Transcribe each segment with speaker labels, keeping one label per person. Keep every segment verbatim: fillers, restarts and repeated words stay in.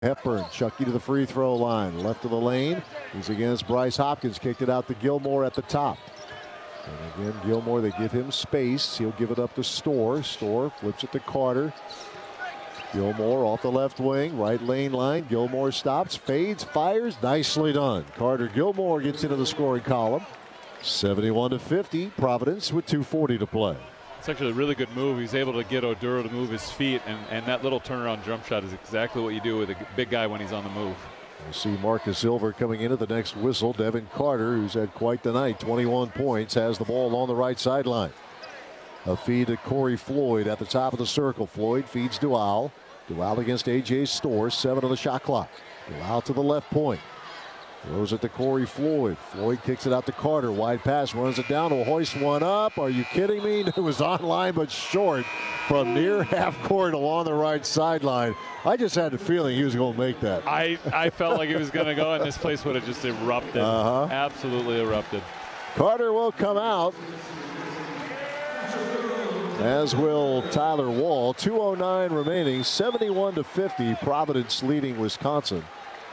Speaker 1: Hepburn, Chucky to the free throw line, left of the lane. He's against Bryce Hopkins, kicked it out to Gilmore at the top. And again, Gilmore, they give him space. He'll give it up to Storr. Storr flips it to Carter. Gilmore off the left wing, right lane line. Gilmore stops, fades, fires. Nicely done. Carter Gilmore gets into the scoring column. seventy-one to fifty, Providence with two forty to play.
Speaker 2: It's actually a really good move. He's able to get Oduro to move his feet, and, and that little turnaround jump shot is exactly what you do with a big guy when he's on the move.
Speaker 1: We'll see Marcus Silver coming in at the next whistle. Devin Carter, who's had quite the night, twenty-one points, has the ball on the right sideline. A feed to Corey Floyd at the top of the circle. Floyd feeds Dual. Dual against A J Storr, seven on the shot clock. Dual to the left point. Throws it to Corey Floyd. Floyd kicks it out to Carter. Wide pass, runs it down. Will hoist one up. Are you kidding me? It was online but short from near half court along the right sideline. I just had the feeling he was going to make that.
Speaker 2: I, I felt like he was going to go, and this place would have just erupted.
Speaker 1: Uh-huh.
Speaker 2: Absolutely erupted.
Speaker 1: Carter will come out, as will Tyler Wall. two oh nine remaining, seventy-one to fifty. Providence leading Wisconsin.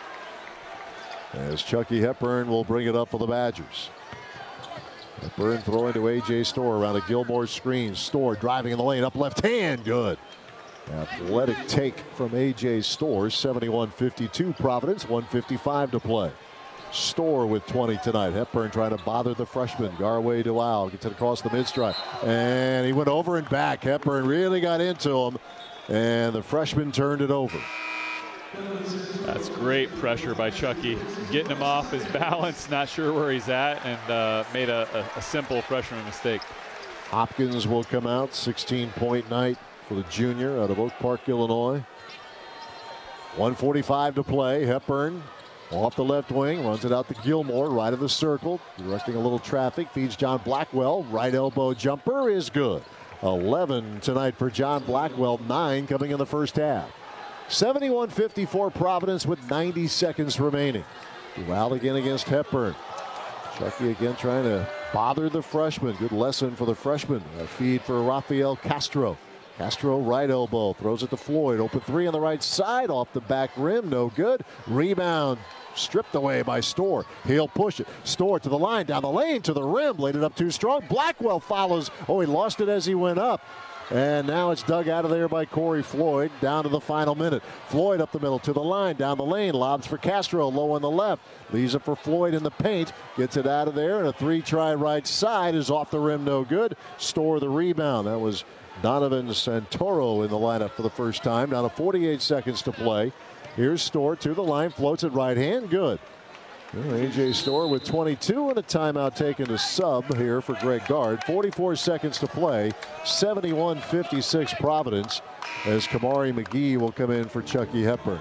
Speaker 1: As Chucky Hepburn will bring it up for the Badgers. Hepburn throwing to A J Storr around a Gilmore screen. Storr driving in the lane, up left hand, good. Athletic take from A J Storr, seventy-one fifty-two Providence, one fifty-five to play. Storr with twenty tonight. Hepburn trying to bother the freshman. Garway Dual gets it across the mid-stride. And he went over and back. Hepburn really got into him, and the freshman turned it over.
Speaker 2: That's great pressure by Chucky. Getting him off his balance, not sure where he's at, and uh, made a, a, a simple freshman mistake.
Speaker 1: Hopkins will come out, sixteen point night for the junior out of Oak Park, Illinois. one forty-five to play. Hepburn off the left wing, runs it out to Gilmore, right of the circle, directing a little traffic, feeds John Blackwell. Right elbow jumper is good. eleven tonight for John Blackwell, nine coming in the first half. seventy-one fifty-four Providence with ninety seconds remaining. Dual again against Hepburn. Chucky again trying to bother the freshman. Good lesson for the freshman. A feed for Rafael Castro. Castro right elbow, throws it to Floyd. Open three on the right side, off the back rim, no good. Rebound stripped away by Storr. He'll push it. Storr to the line, down the lane, to the rim, laid it up too strong. Blackwell follows. Oh, he lost it as he went up. And now it's dug out of there by Corey Floyd, down to the final minute. Floyd up the middle to the line, down the lane, lobs for Castro, low on the left. Leaves it for Floyd in the paint, gets it out of there, and a three-try right side is off the rim, no good. Storr the rebound. That was Donovan Santoro in the lineup for the first time. Down to forty-eight seconds to play. Here's Storr to the line, floats it right hand, good. Well, A J Storr with twenty-two and a timeout taken to sub here for Greg Gard. forty-four seconds to play. seventy-one fifty-six Providence as Kamari McGee will come in for Chucky Hepburn.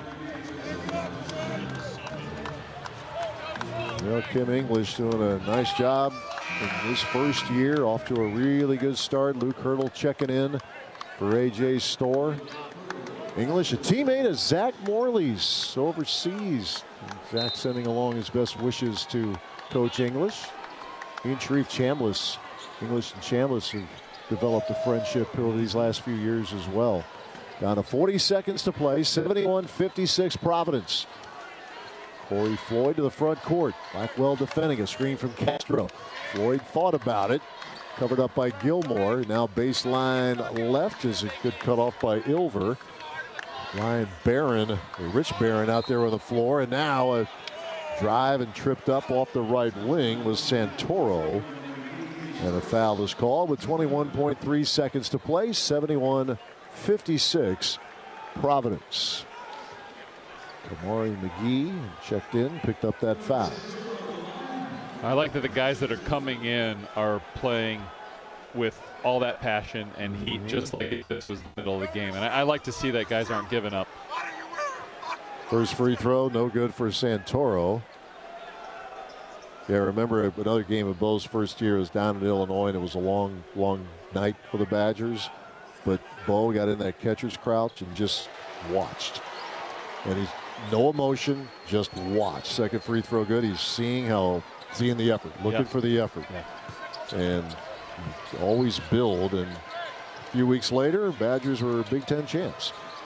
Speaker 1: Well, Kim English doing a nice job in his first year. Off to a really good start. Luke Hurdle checking in for A J Storr. English, a teammate of Zach Morley's overseas. Zach sending along his best wishes to Coach English. He and Sharif Chambliss, English and Chambliss have developed a friendship over these last few years as well. Down to forty seconds to play, seventy-one fifty-six Providence. Corey Floyd to the front court. Blackwell defending, a screen from Castro. Floyd thought about it, covered up by Gilmore. Now baseline left is a good cutoff by Ilver. Ryan Barron, Rich Barron out there on the floor, and now a drive and tripped up off the right wing was Santoro. And a foul is called with twenty-one point three seconds to play, seventy-one fifty-six Providence. Kamari McGee checked in, picked up that foul.
Speaker 2: I like that the guys that are coming in are playing with all that passion and heat, mm-hmm. just like this was the middle of the game. And I, I like to see that guys aren't giving up.
Speaker 1: First free throw, no good for Santoro. Yeah, remember another game of Bo's first year was down in Illinois, and it was a long, long night for the Badgers. But Bo got in that catcher's crouch and just watched. And he's no emotion, just watch. Second free throw good. He's seeing how, seeing the effort, looking yeah. for the effort. Yeah. And always build, and a few weeks later, Badgers were Big Ten champs.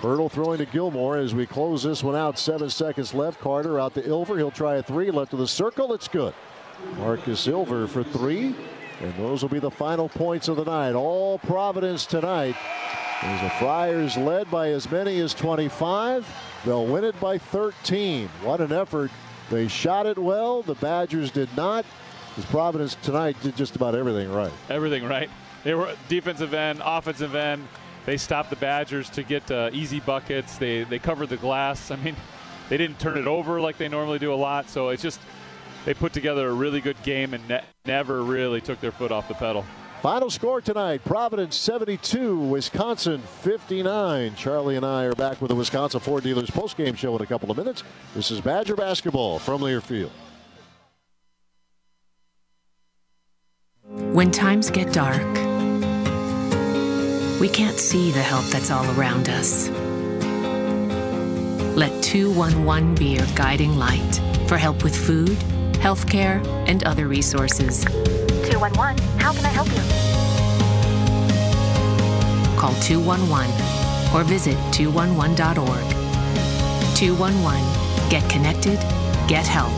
Speaker 1: Hurdle throwing to Gilmore as we close this one out. Seven seconds left. Carter out to Ilver. He'll try a three. Left of the circle. It's good. Marcus Ilver for three. And those will be the final points of the night. All Providence tonight. As the Friars led by as many as twenty-five. They'll win it by thirteen. What an effort. They shot it well. The Badgers did not. As Providence tonight did just about everything right.
Speaker 2: Everything right. They were defensive end, offensive end. They stopped the Badgers to get uh, easy buckets. They they covered the glass. I mean, they didn't turn it over like they normally do a lot. So it's just they put together a really good game and ne- never really took their foot off the pedal.
Speaker 1: Final score tonight, Providence seventy-two, Wisconsin fifty-nine. Charlie and I are back with the Wisconsin Ford Dealers postgame show in a couple of minutes. This is Badger basketball from Learfield.
Speaker 3: When times get dark, we can't see the help that's all around us. Let two one one be your guiding light for help with food, healthcare, and other resources.
Speaker 4: two one one, how can I help you?
Speaker 3: Call two one one or visit two one one dot org. two one one, get connected, get help.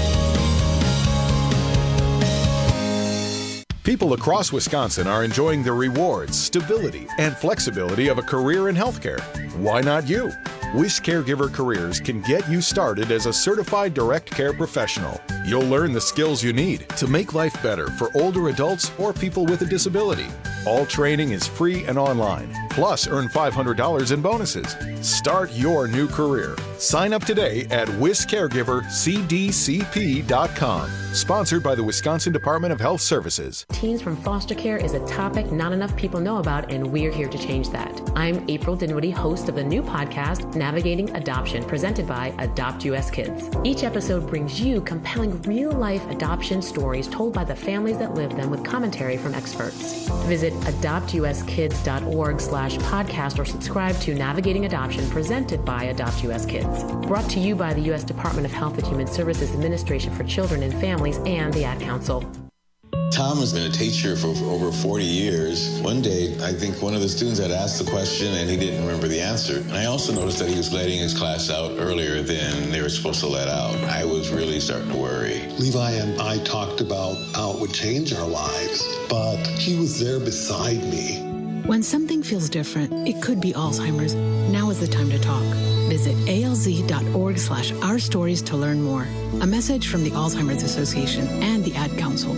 Speaker 5: People across Wisconsin are enjoying the rewards, stability, and flexibility of a career in healthcare. Why not you? Wish Caregiver Careers can get you started as a certified direct care professional. You'll learn the skills you need to make life better for older adults or people with a disability. All training is free and online. Plus, earn five hundred dollars in bonuses. Start your new career. Sign up today at wis caregiver c d c p dot com. Sponsored by the Wisconsin Department of Health Services.
Speaker 6: Teens from foster care is a topic not enough people know about, and we're here to change that. I'm April Dinwiddie, host of the new podcast, Navigating Adoption, presented by Adopt U S Kids. Each episode brings you compelling real-life adoption stories told by the families that live them with commentary from experts. Visit adopt u s kids dot org slash podcast or subscribe to Navigating Adoption, presented by Adopt U S Kids. Brought to you by the U S Department of Health and Human Services Administration for Children and Families and the Ad Council.
Speaker 7: Tom has been a teacher for over forty years. One day, I think one of the students had asked the question and he didn't remember the answer. And I also noticed that he was letting his class out earlier than they were supposed to let out. I was really starting to worry.
Speaker 8: Levi and I talked about how it would change our lives, but he was there beside me.
Speaker 9: When something feels different, it could be Alzheimer's. Now is the time to talk. Visit A L Z dot org slash our stories to learn more. A message from the Alzheimer's Association and the Ad Council.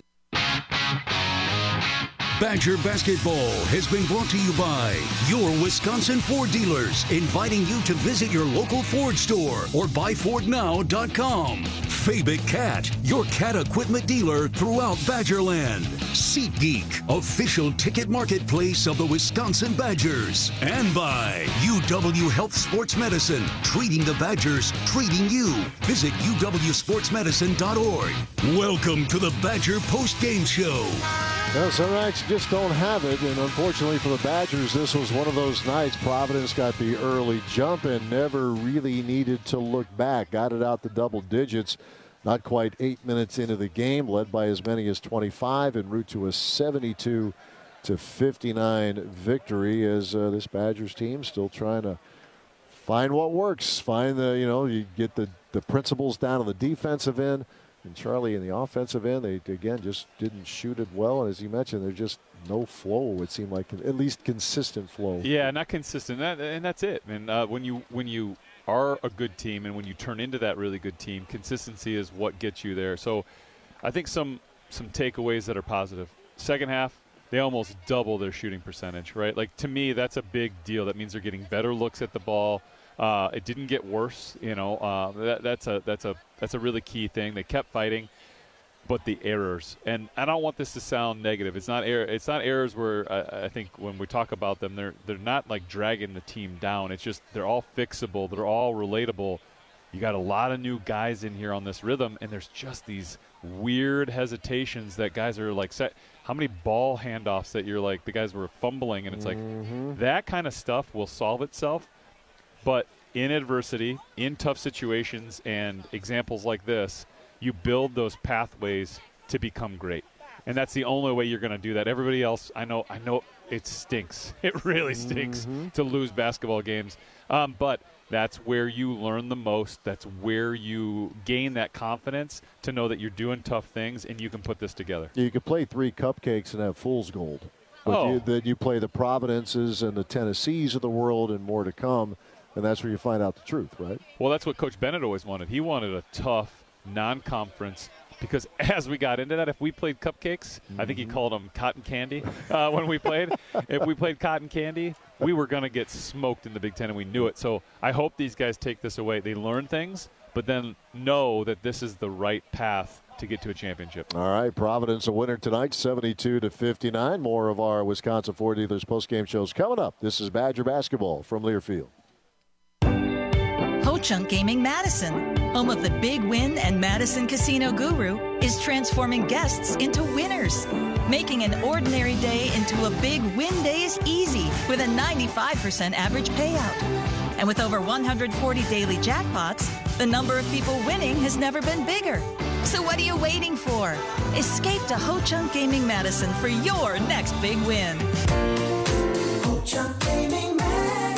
Speaker 10: Badger Basketball has been brought to you by your Wisconsin Ford dealers, inviting you to visit your local Ford store or buy ford now dot com. Fabic Cat, your cat equipment dealer throughout Badgerland. SeatGeek, official ticket marketplace of the Wisconsin Badgers. And by U W Health Sports Medicine, treating the Badgers, treating you. Visit u w sports medicine dot org. Welcome to the Badger Post Game Show.
Speaker 1: Well, some nights just don't have it, and unfortunately for the Badgers, this was one of those nights. Providence got the early jump and never really needed to look back. Got it out to double digits, not quite eight minutes into the game, led by as many as twenty-five en route to a seventy-two to fifty-nine victory as uh, this Badgers team still trying to find what works. Find the, you know, you get the, the principles down on the defensive end. And Charlie in the offensive end, they, again, just didn't shoot it well. And as you mentioned, there's just no flow, it seemed like, at least consistent flow.
Speaker 2: Yeah, not consistent. That, and that's it. And uh, when you when you are a good team and when you turn into that really good team, consistency is what gets you there. So I think some, some takeaways that are positive. Second half, they almost double their shooting percentage, right? Like, to me, that's a big deal. That means they're getting better looks at the ball. Uh, it didn't get worse, you know. Uh, that, that's a that's a that's a really key thing. They kept fighting, but the errors, and I don't want this to sound negative. It's not error. It's not errors where I, I think when we talk about them, they're they're not like dragging the team down. It's just they're all fixable. They're all relatable. You got a lot of new guys in here on this rhythm, and there's just these weird hesitations that guys are like set. How many ball handoffs that you're like the guys were fumbling, and it's
Speaker 1: Mm-hmm.
Speaker 2: like that kind of stuff will solve itself. But in adversity, in tough situations, and examples like this, you build those pathways to become great. And that's the only way you're going to do that. Everybody else, I know, I know it stinks. It really stinks
Speaker 1: mm-hmm.
Speaker 2: to lose basketball games. Um, but that's where you learn the most. That's where you gain that confidence to know that you're doing tough things and you can put this together.
Speaker 1: You could play three cupcakes and have fool's gold. But
Speaker 2: oh.
Speaker 1: you, that you play the Providences and the Tennessees of the world and more to come, and that's where you find out the truth, right?
Speaker 2: Well, that's what Coach Bennett always wanted. He wanted a tough, non-conference, because as we got into that, if we played cupcakes, mm-hmm. I think he called them cotton candy uh, when we played. If we played cotton candy, we were going to get smoked in the Big Ten, and we knew it. So I hope these guys take this away. They learn things, but then know that this is the right path to get to a championship.
Speaker 1: All right, Providence a winner tonight, seventy-two to fifty-nine. More of our Wisconsin Ford Dealers postgame shows coming up. This is Badger Basketball from Learfield.
Speaker 11: Ho-Chunk Gaming Madison, home of the Big Win and Madison Casino Guru, is transforming guests into winners. Making an ordinary day into a Big Win day is easy with a ninety-five percent average payout. And with over one hundred forty daily jackpots, the number of people winning has never been bigger. So what are you waiting for? Escape to Ho-Chunk Gaming Madison for your next big win.
Speaker 12: Ho-Chunk Gaming Madison.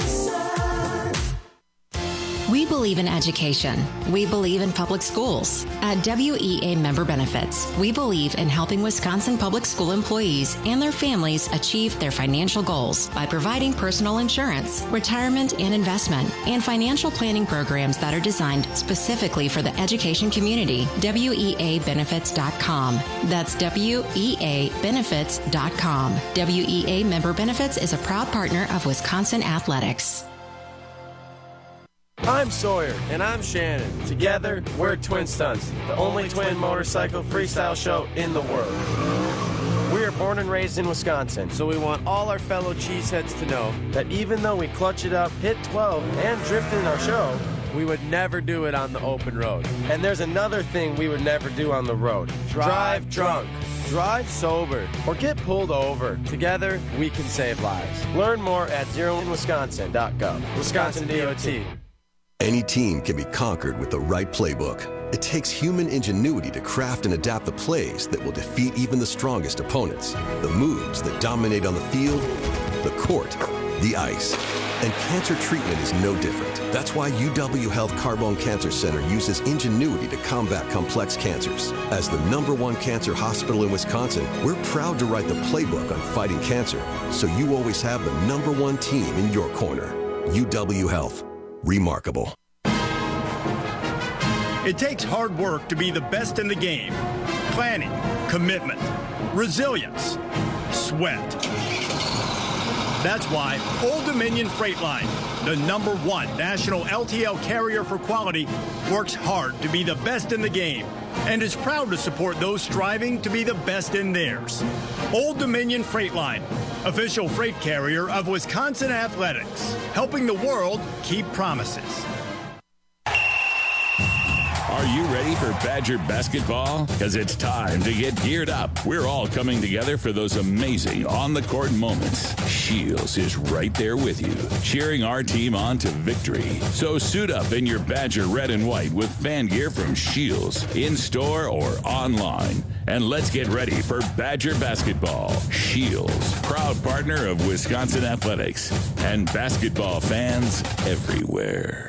Speaker 13: We believe in education. We believe in public schools. At W E A Member Benefits, we believe in helping Wisconsin public school employees and their families achieve their financial goals by providing personal insurance, retirement and investment, and financial planning programs that are designed specifically for the education community. W E A benefits dot com. That's W E A benefits dot com. W E A Member Benefits is a proud partner of Wisconsin Athletics.
Speaker 14: I'm Sawyer. And I'm Shannon. Together, we're Twin Stunts, the only twin motorcycle freestyle show in the world. We are born and raised in Wisconsin, so we want all our fellow cheeseheads to know that even though we clutch it up, hit twelve, and drift in our show, we would never do it on the open road. And there's another thing we would never do on the road. Drive drunk. Drive sober or get pulled over. Together, we can save lives. Learn more at zero in wisconsin dot gov. Wisconsin D O T.
Speaker 15: Any team can be conquered with the right playbook. It takes human ingenuity to craft and adapt the plays that will defeat even the strongest opponents. The moves that dominate on the field, the court, the ice. And cancer treatment is no different. That's why U W Health Carbone Cancer Center uses ingenuity to combat complex cancers. As the number one cancer hospital in Wisconsin, we're proud to write the playbook on fighting cancer, so you always have the number one team in your corner. U W Health. Remarkable.
Speaker 16: It takes hard work to be the best in the game. Planning, commitment, resilience, sweat. That's why Old Dominion Freight Line, the number one national L T L carrier for quality, works hard to be the best in the game and is proud to support those striving to be the best in theirs. Old Dominion Freight Line, official freight carrier of Wisconsin Athletics, helping the world keep promises.
Speaker 17: Are you ready for Badger basketball? Because it's time to get geared up. We're all coming together for those amazing on-the-court moments. Shields is right there with you, cheering our team on to victory. So suit up in your Badger red and white with fan gear from Shields, in-store or online. And let's get ready for Badger basketball. Shields, proud partner of Wisconsin Athletics and basketball fans everywhere.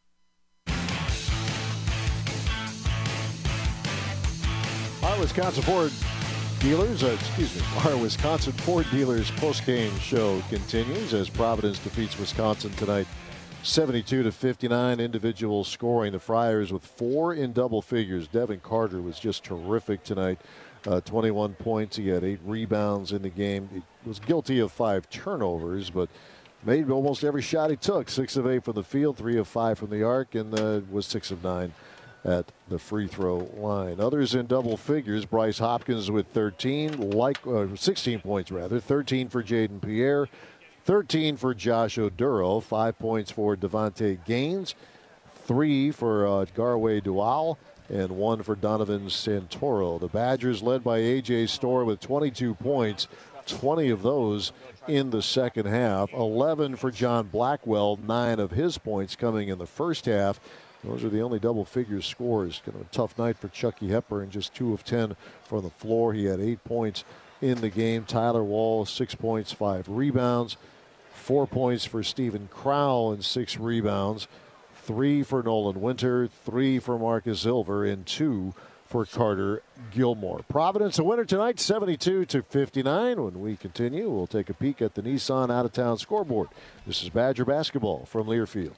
Speaker 1: Our Wisconsin Ford Dealers, uh, excuse me, our Wisconsin Ford Dealers postgame show continues as Providence defeats Wisconsin tonight, seventy-two to fifty-nine. Individual scoring, the Friars with four in double figures. Devin Carter was just terrific tonight. Uh, twenty-one points. He had eight rebounds in the game. He was guilty of five turnovers, but made almost every shot he took. Six of eight from the field, three of five from the arc, and uh, was six of nine at the free throw line. Others in double figures, Bryce Hopkins with thirteen, like uh, sixteen points rather, thirteen for Jaden Pierre, thirteen for Josh Oduro, five points for Devontae Gaines, three for uh, Garway Dual, and one for Donovan Santoro. The Badgers led by A J Storr with twenty-two points, twenty of those in the second half, eleven for John Blackwell, nine of his points coming in the first half. Those are the only double-figure scores. Kind of a tough night for Chucky Hepburn, just two of ten from the floor. He had eight points in the game. Tyler Wall, six points, five rebounds. Four points for Stephen Crowell and six rebounds. Three for Nolan Winter, three for Marcus Silver, and two for Carter Gilmore. Providence a winner tonight, seventy-two to fifty-nine. When we continue, we'll take a peek at the Nissan out-of-town scoreboard. This is Badger basketball from Learfield.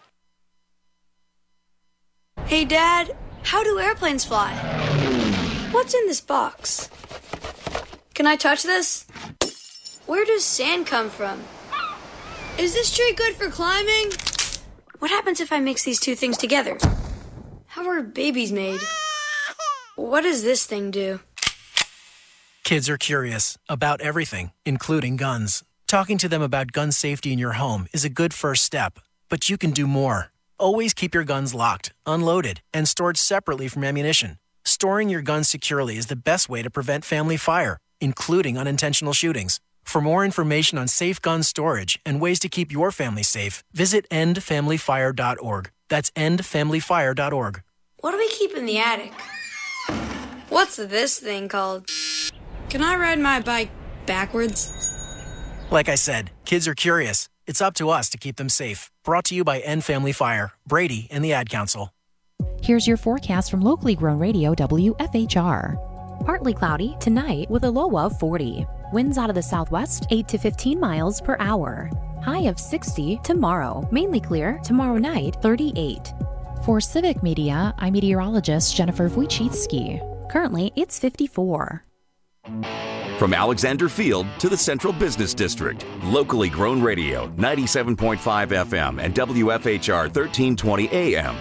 Speaker 18: Hey, Dad, how do airplanes fly? What's in this box? Can I touch this? Where does sand come from? Is this tree good for climbing? What happens if I mix these two things together? How are babies made? What does this thing do?
Speaker 19: Kids are curious about everything, including guns. Talking to them about gun safety in your home is a good first step, but you can do more. Always keep your guns locked, unloaded, and stored separately from ammunition. Storing your guns securely is the best way to prevent family fire, including unintentional shootings. For more information on safe gun storage and ways to keep your family safe, visit end family fire dot org. That's end family fire dot org.
Speaker 18: What do we keep in the attic? What's this thing called? Can I ride my bike backwards?
Speaker 19: Like I said, kids are curious. It's up to us to keep them safe. Brought to you by End Family Fire, Brady, and the Ad Council.
Speaker 20: Here's your forecast from locally grown radio W F H R. Partly cloudy tonight with a low of forty. Winds out of the southwest, eight to fifteen miles per hour. High of sixty tomorrow. Mainly clear tomorrow night, thirty-eight. For Civic Media, I'm meteorologist Jennifer Wojcicki. Currently, it's fifty-four.
Speaker 21: From Alexander Field to the Central Business District, locally grown radio, ninety-seven point five F M and W F H R thirteen twenty A M.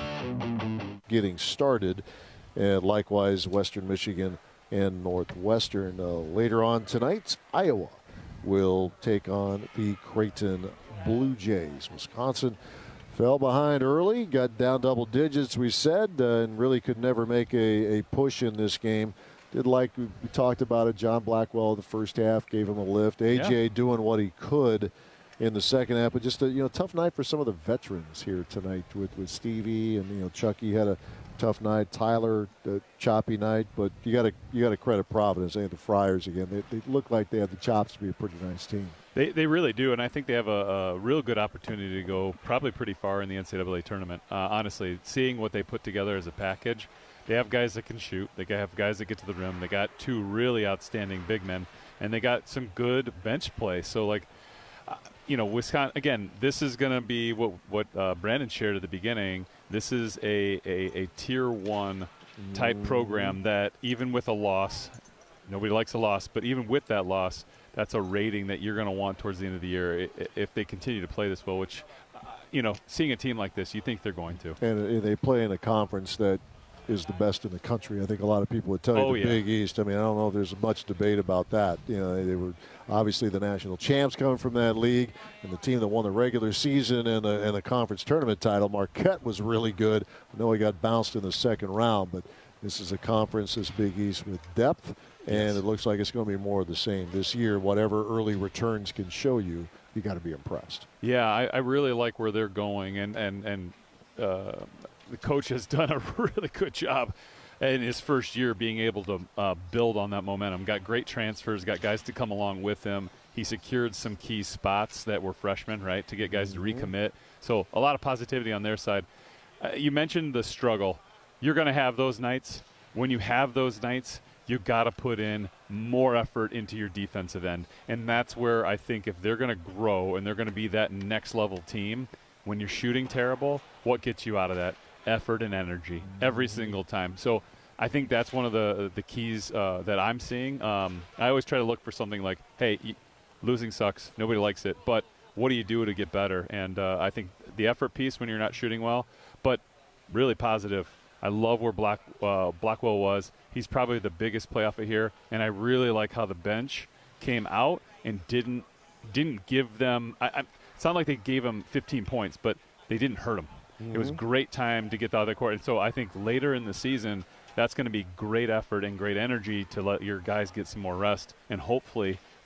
Speaker 1: Getting started, and likewise Western Michigan and Northwestern. Uh, later on tonight, Iowa will take on the Creighton Blue Jays. Wisconsin fell behind early, got down double digits, we said, uh, and really could never make a, a push in this game. Did like we, we talked about it, John Blackwell the first half gave him a lift. A J yeah. doing what he could in the second half, but just a you know tough night for some of the veterans here tonight with, with Stevie and you know Chucky had a tough night. Tyler, a choppy night, but you got to you got to credit Providence. They had the Friars again. They, they look like they have the chops to be a pretty nice team.
Speaker 2: They they really do, and I think they have a, a real good opportunity to go probably pretty far in the N C double A tournament. Uh, honestly, seeing what they put together as a package, they have guys that can shoot. They have guys that get to the rim. They got two really outstanding big men, and they got some good bench play. So, like, uh, you know, Wisconsin, again, this is going to be what, what uh, Brandon shared at the beginning. This is a, a, a tier one type mm. program that even with a loss, nobody likes a loss, but even with that loss, that's a rating that you're going to want towards the end of the year if they continue to play this well, which, uh, you know, seeing a team like this, you think they're going to.
Speaker 1: And they play in a conference that is the best in the country. I think a lot of people would tell you
Speaker 2: oh,
Speaker 1: the
Speaker 2: yeah.
Speaker 1: Big East. I mean, I don't know if there's much debate about that. You know, they were obviously the national champs coming from that league, and the team that won the regular season and the, and the conference tournament title. Marquette was really good. I know he got bounced in the second round, but this is a conference, this Big East, with depth, and yes. it looks like it's going to be more of the same this year. Whatever early returns can show you, you got to be impressed.
Speaker 2: Yeah, I, I really like where they're going, and and and. Uh, The coach has done a really good job in his first year being able to uh, build on that momentum. Got great transfers, got guys to come along with him. He secured some key spots that were freshmen, right, to get guys mm-hmm. to recommit. So a lot of positivity on their side. Uh, you mentioned the struggle. You're going to have those nights. When you have those nights, you've got to put in more effort into your defensive end. And that's where I think if they're going to grow and they're going to be that next-level team, when you're shooting terrible, what gets you out of that? Effort and energy every single time. So I think that's one of the the keys uh, that I'm seeing. Um, I always try to look for something like, hey, y- losing sucks. Nobody likes it. But what do you do to get better? And uh, I think the effort piece when you're not shooting well, but really positive. I love where Black uh, Blackwell was. He's probably the biggest play off of here. And I really like how the bench came out and didn't didn't give them I, I, – it's not like they gave him fifteen points, but they didn't hurt him. Mm-hmm. It was great time to get the other court. And so I think later in the season, that's going to be great effort and great energy to let your guys get some more rest and hopefully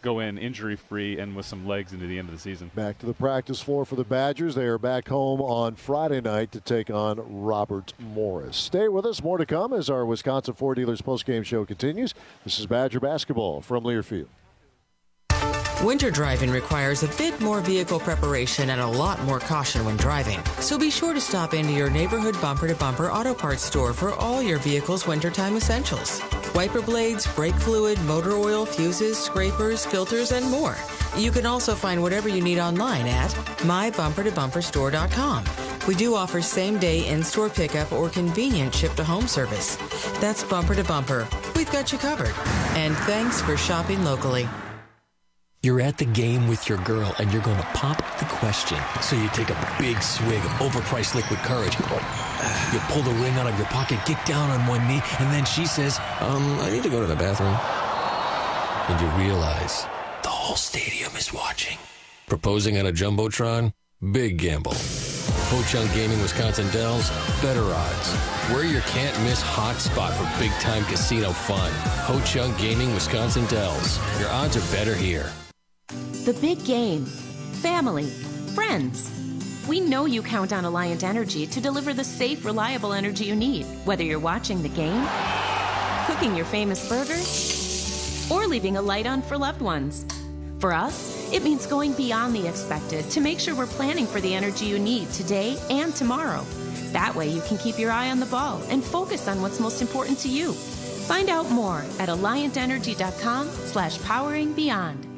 Speaker 2: go in injury-free and with some legs into the end of the season.
Speaker 1: Back to the practice floor for the Badgers. They are back home on Friday night to take on Robert Morris. Stay with us. More to come as our Wisconsin Ford Dealers postgame show continues. This is Badger basketball from Learfield.
Speaker 4: Winter driving requires a bit more vehicle preparation and a lot more caution when driving. So be sure to stop into your neighborhood bumper-to-bumper auto parts store for all your vehicle's wintertime essentials. Wiper blades, brake fluid, motor oil, fuses, scrapers, filters, and more. You can also find whatever you need online at my bumper to bumper store dot com. We do offer same-day in-store pickup or convenient ship-to-home service. That's Bumper to Bumper. We've got you covered. And thanks for shopping locally.
Speaker 22: You're at the game with your girl, and you're going to pop the question. So you take a big swig of overpriced liquid courage. You pull the ring out of your pocket, get down on one knee, and then she says, um, I need to go to the bathroom. And you realize the whole stadium is watching. Proposing on a Jumbotron? Big gamble. Ho-Chunk Gaming Wisconsin Dells, better odds. We're your can't-miss hotspot for big-time casino fun. Ho-Chunk Gaming Wisconsin Dells. Your odds are better here.
Speaker 20: The big game. Family. Friends. We know you count on Alliant Energy to deliver the safe, reliable energy you need, whether you're watching the game, cooking your famous burgers, or leaving a light on for loved ones. For us, it means going beyond the expected to make sure we're planning for the energy you need today and tomorrow. That way you can keep your eye on the ball and focus on what's most important to you. Find out more at alliant energy dot com slash powering beyond.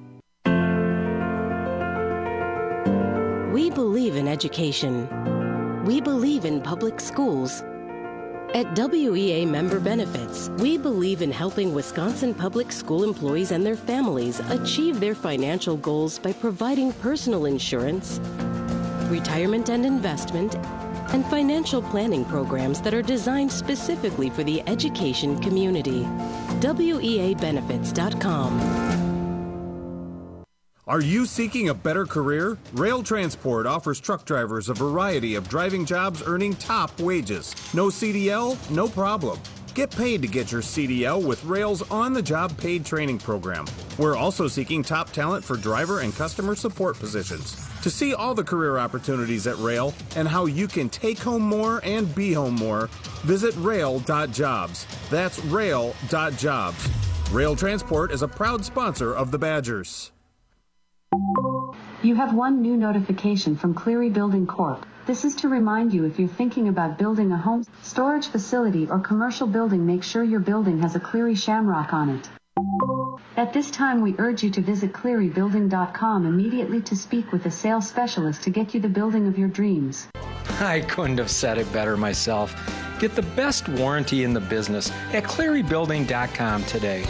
Speaker 23: We believe in education. We believe in public schools. At W E A Member Benefits, we believe in helping Wisconsin public school employees and their families achieve their financial goals by providing personal insurance, retirement and investment, and financial planning programs that are designed specifically for the education community. W E A benefits dot com.
Speaker 24: Are you seeking a better career? Rail Transport offers truck drivers a variety of driving jobs earning top wages. No C D L? No problem. Get paid to get your C D L with Rail's on-the-job paid training program. We're also seeking top talent for driver and customer support positions. To see all the career opportunities at Rail and how you can take home more and be home more, visit rail dot jobs. That's rail dot jobs. Rail Transport is a proud sponsor of the Badgers.
Speaker 25: You have one new notification from Cleary Building Corp. This is to remind you if you're thinking about building a home, storage facility, or commercial building, make sure your building has a Cleary Shamrock on it. At this time, we urge you to visit cleary building dot com immediately to speak with a sales specialist to get you the building of your dreams.
Speaker 26: I couldn't have said it better myself. Get the best warranty in the business at cleary building dot com today.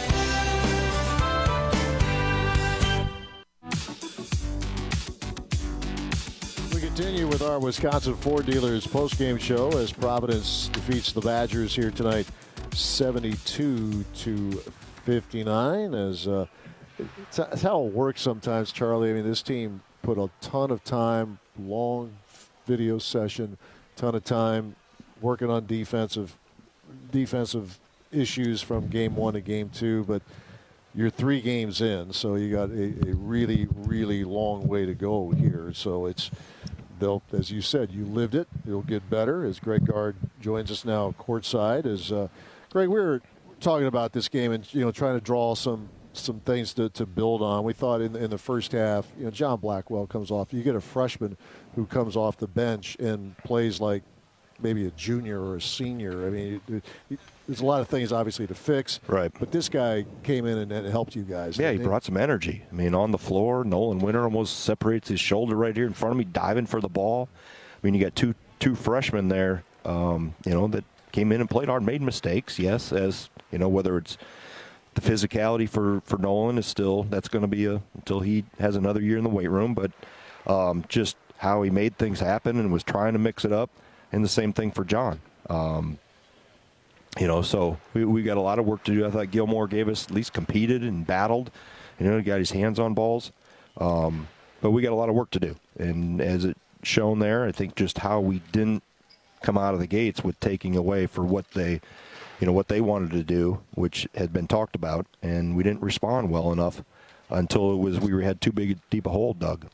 Speaker 1: Continue with our Wisconsin Ford Dealers postgame show as Providence defeats the Badgers here tonight, seventy-two to fifty-nine. As uh, it's, it's how it works sometimes, Charlie. I mean, this team put a ton of time, long video session, ton of time working on defensive defensive issues from game one to game two, but you're three games in, so you got a, a really, really long way to go here. So it's They'll, as you said, you lived it. It'll get better as Greg Gard joins us now courtside. As uh, Greg, we were talking about this game and you know trying to draw some some things to, to build on. We thought in in the first half, you know, John Blackwell comes off. You get a freshman who comes off the bench and plays like maybe a junior or a senior. I mean, it, it, there's a lot of things obviously to fix.
Speaker 27: Right.
Speaker 1: But this guy came in and, and helped you guys.
Speaker 27: Yeah, he
Speaker 1: he?
Speaker 27: brought some energy. I mean, on the floor, Nolan Winter almost separates his shoulder right here in front of me, diving for the ball. I mean, you got two two freshmen there, um, you know, that came in and played hard, made mistakes, yes, as, you know, whether it's the physicality for, for Nolan is still, that's going to be a, until he has another year in the weight room, but um, just how he made things happen and was trying to mix it up, and the same thing for John. Um, you know, so we we got a lot of work to do. I thought Gilmore gave us, at least competed and battled, you know, he got his hands on balls, um, but we got a lot of work to do, and as it shown there, I think just how we didn't come out of the gates with taking away for what they, you know, what they wanted to do, which had been talked about, and we didn't respond well enough until it was we had too big, deep a hole dug.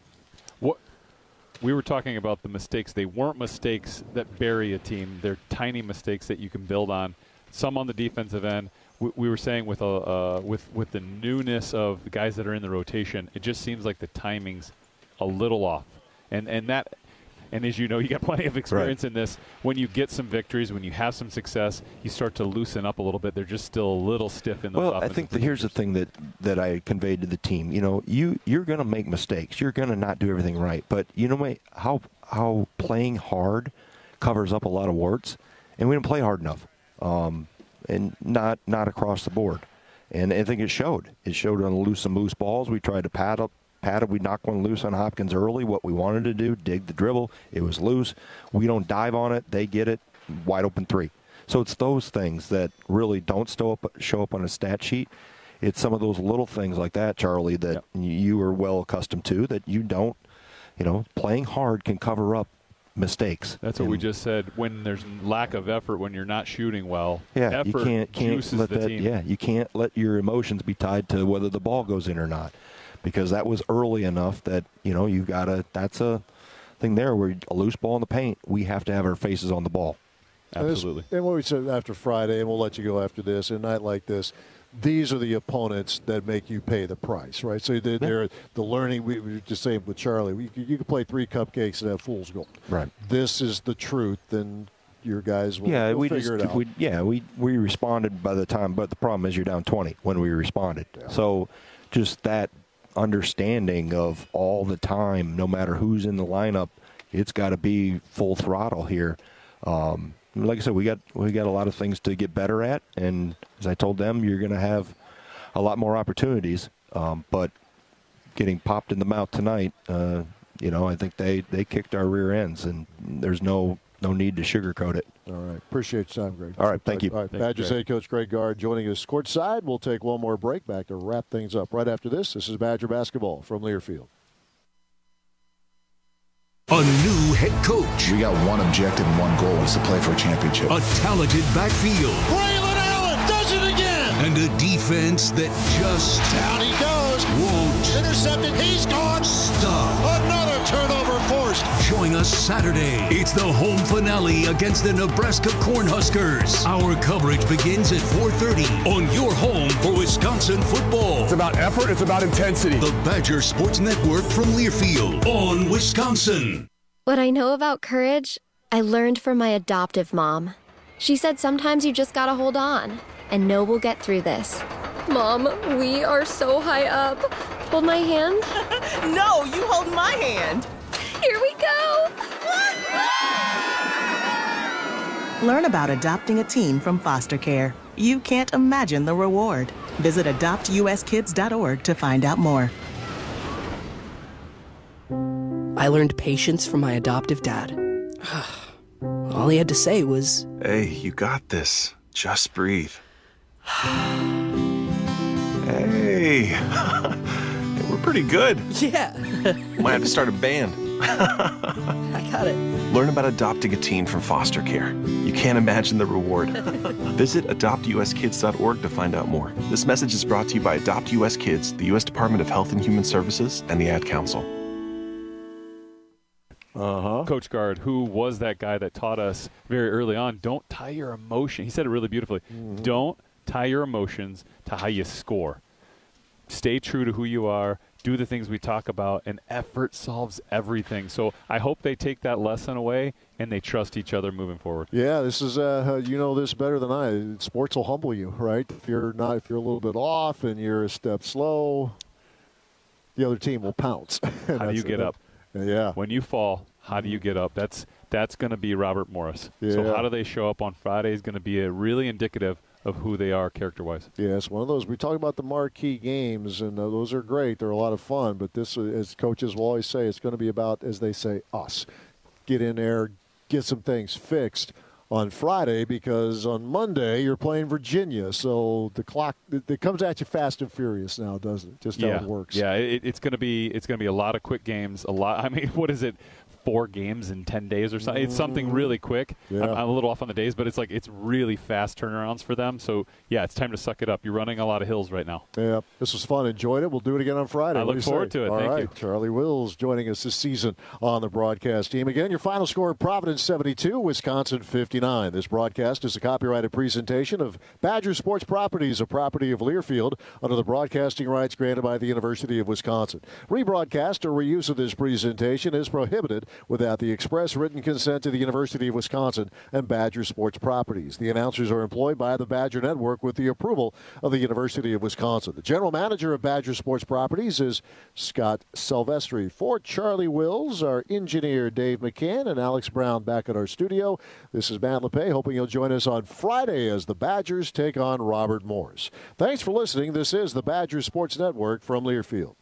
Speaker 2: What we were talking about the mistakes. They weren't mistakes that bury a team. They're tiny mistakes that you can build on. Some on the defensive end. We, we were saying with a uh, with with the newness of the guys that are in the rotation, it just seems like the timing's a little off. And and that. And as you know, you got plenty of experience
Speaker 27: Right.
Speaker 2: in this. When you get some victories, when you have some success, you start to loosen up a little bit. They're just still a little stiff in the
Speaker 27: Well, I
Speaker 2: offensive
Speaker 27: think that here's the thing that, that I conveyed to the team. You know, you you're going to make mistakes. You're going to not do everything right. But you know what? How how playing hard covers up a lot of warts, and we didn't play hard enough, um, and not not across the board. And I think it showed. It showed on loose and loose balls. We tried to pad up. Patted, we knocked one loose on Hopkins early. What we wanted to do, dig the dribble. It was loose. We don't dive on it. They get it. Wide open three. So it's those things that really don't show up, show up on a stat sheet. It's some of those little things like that, Charlie, that yep. you are well accustomed to, that you don't, you know, playing hard can cover up mistakes.
Speaker 2: That's what
Speaker 27: and,
Speaker 2: we just said. When there's lack of effort, when you're not shooting well,
Speaker 27: yeah,
Speaker 2: effort
Speaker 27: you can't, can't
Speaker 2: juices
Speaker 27: let
Speaker 2: the
Speaker 27: that,
Speaker 2: team.
Speaker 27: Yeah, you can't let your emotions be tied to whether the ball goes in or not. Because that was early enough that, you know, you got to, that's a thing there where a loose ball in the paint, we have to have our faces on the ball.
Speaker 2: Absolutely.
Speaker 1: And, and what we said after Friday, and we'll let you go after this, a night like this, these are the opponents that make you pay the price, right? So they're, they're the learning, we were just saying with Charlie, you could, you could play three cupcakes and have fool's gold.
Speaker 27: Right.
Speaker 1: This is the truth, and your guys will,
Speaker 27: yeah,
Speaker 1: will
Speaker 27: we
Speaker 1: figure
Speaker 27: just,
Speaker 1: it out.
Speaker 27: We, yeah, we, we responded by the time, but the problem is you're down twenty when we responded. Yeah. So just that understanding of all the time, no matter who's in the lineup, it's got to be full throttle here. Um, like I said, we got we got a lot of things to get better at, and as I told them, you're going to have a lot more opportunities. Um, but getting popped in the mouth tonight, uh, you know, I think they, they kicked our rear ends, and there's no no need to sugarcoat it.
Speaker 1: All right. Appreciate your time, Greg.
Speaker 27: All right. Thank you.
Speaker 1: All right. Badgers head coach Greg Gard joining us courtside. We'll take one more break back to wrap things up. Right after this, this is Badger basketball from Learfield.
Speaker 3: A new head coach.
Speaker 5: We got one objective and one goal is to play for a championship.
Speaker 3: A talented backfield.
Speaker 12: Braylon Allen does it again.
Speaker 3: And a defense that just
Speaker 12: down he goes.
Speaker 3: Won't
Speaker 12: intercepted. He's gone.
Speaker 3: Stop.
Speaker 12: Another turnover forced.
Speaker 3: Join us Saturday. It's the home finale against the Nebraska Cornhuskers. Our coverage begins at four thirty on your home for Wisconsin football.
Speaker 6: It's about effort. It's about intensity.
Speaker 3: The Badger Sports Network from Learfield on Wisconsin.
Speaker 7: What I know about courage, I learned from my adoptive mom. She said sometimes you just gotta hold on and know we'll get through this. Mom, we are so high up. Hold my hand.
Speaker 8: No, you hold my hand.
Speaker 7: Here we go.
Speaker 8: Learn about adopting a teen from foster care. You can't imagine the reward. Visit adopt u s kids dot org to find out more.
Speaker 9: I learned patience from my adoptive dad. All he had to say was,
Speaker 10: "Hey, you got this. Just breathe." Hey, we're pretty good.
Speaker 8: Yeah.
Speaker 10: Might have to start a band.
Speaker 8: I got it.
Speaker 10: Learn about adopting a teen from foster care. You can't imagine the reward. Visit adopt u s kids dot org to find out more. This message is brought to you by Adopt U S Kids, the U S Department of Health and Human Services, and the Ad Council.
Speaker 1: Uh-huh.
Speaker 2: Coach Gard, who was that guy that taught us very early on, don't tie your emotion. He said it really beautifully. Mm-hmm. Don't tie your emotions to how you score. Stay true to who you are. Do the things we talk about, and effort solves everything. So I hope they take that lesson away and they trust each other moving forward.
Speaker 1: Yeah, this is uh, you know this better than I. Sports will humble you, right? If you're not, if you're a little bit off and you're a step slow, the other team will pounce.
Speaker 2: How do you get up?
Speaker 1: Yeah.
Speaker 2: When you fall, how do you get up? That's that's going to be Robert Morris.
Speaker 1: Yeah.
Speaker 2: So how do they show up on Friday is going to be a really indicative of who they are character-wise.
Speaker 1: Yeah, it's one of those. We talk about the marquee games, and uh, those are great. They're a lot of fun. But this, as coaches will always say, it's going to be about, as they say, us. Get in there, get some things fixed on Friday, because on Monday you're playing Virginia. So the clock it, it comes at you fast and furious now, doesn't it? Just
Speaker 2: yeah.
Speaker 1: how it works.
Speaker 2: Yeah, it, it's going to be it's going to be a lot of quick games. A lot. I mean, what is it? four games in ten days or something. It's something really quick.
Speaker 1: Yeah.
Speaker 2: I'm, I'm a little off on the days, but it's like it's really fast turnarounds for them. So, yeah, it's time to suck it up. You're running a lot of hills right now.
Speaker 1: Yeah, this was fun. Enjoyed it. We'll do it again on Friday.
Speaker 2: I
Speaker 1: What
Speaker 2: look
Speaker 1: do you
Speaker 2: forward
Speaker 1: say?
Speaker 2: to it.
Speaker 1: All
Speaker 2: Thank
Speaker 1: right.
Speaker 2: you.
Speaker 1: Charlie Wills joining us this season on the broadcast team. Again, your final score, Providence seventy-two, Wisconsin fifty-nine. This broadcast is a copyrighted presentation of Badger Sports Properties, a property of Learfield, under the broadcasting rights granted by the University of Wisconsin. Rebroadcast or reuse of this presentation is prohibited without the express written consent of the University of Wisconsin and Badger Sports Properties. The announcers are employed by the Badger Network with the approval of the University of Wisconsin. The general manager of Badger Sports Properties is Scott Silvestri. For Charlie Wills, our engineer Dave McCann, and Alex Brown back at our studio, this is Matt LePay, hoping you'll join us on Friday as the Badgers take on Robert Morris. Thanks for listening. This is the Badger Sports Network from Learfield.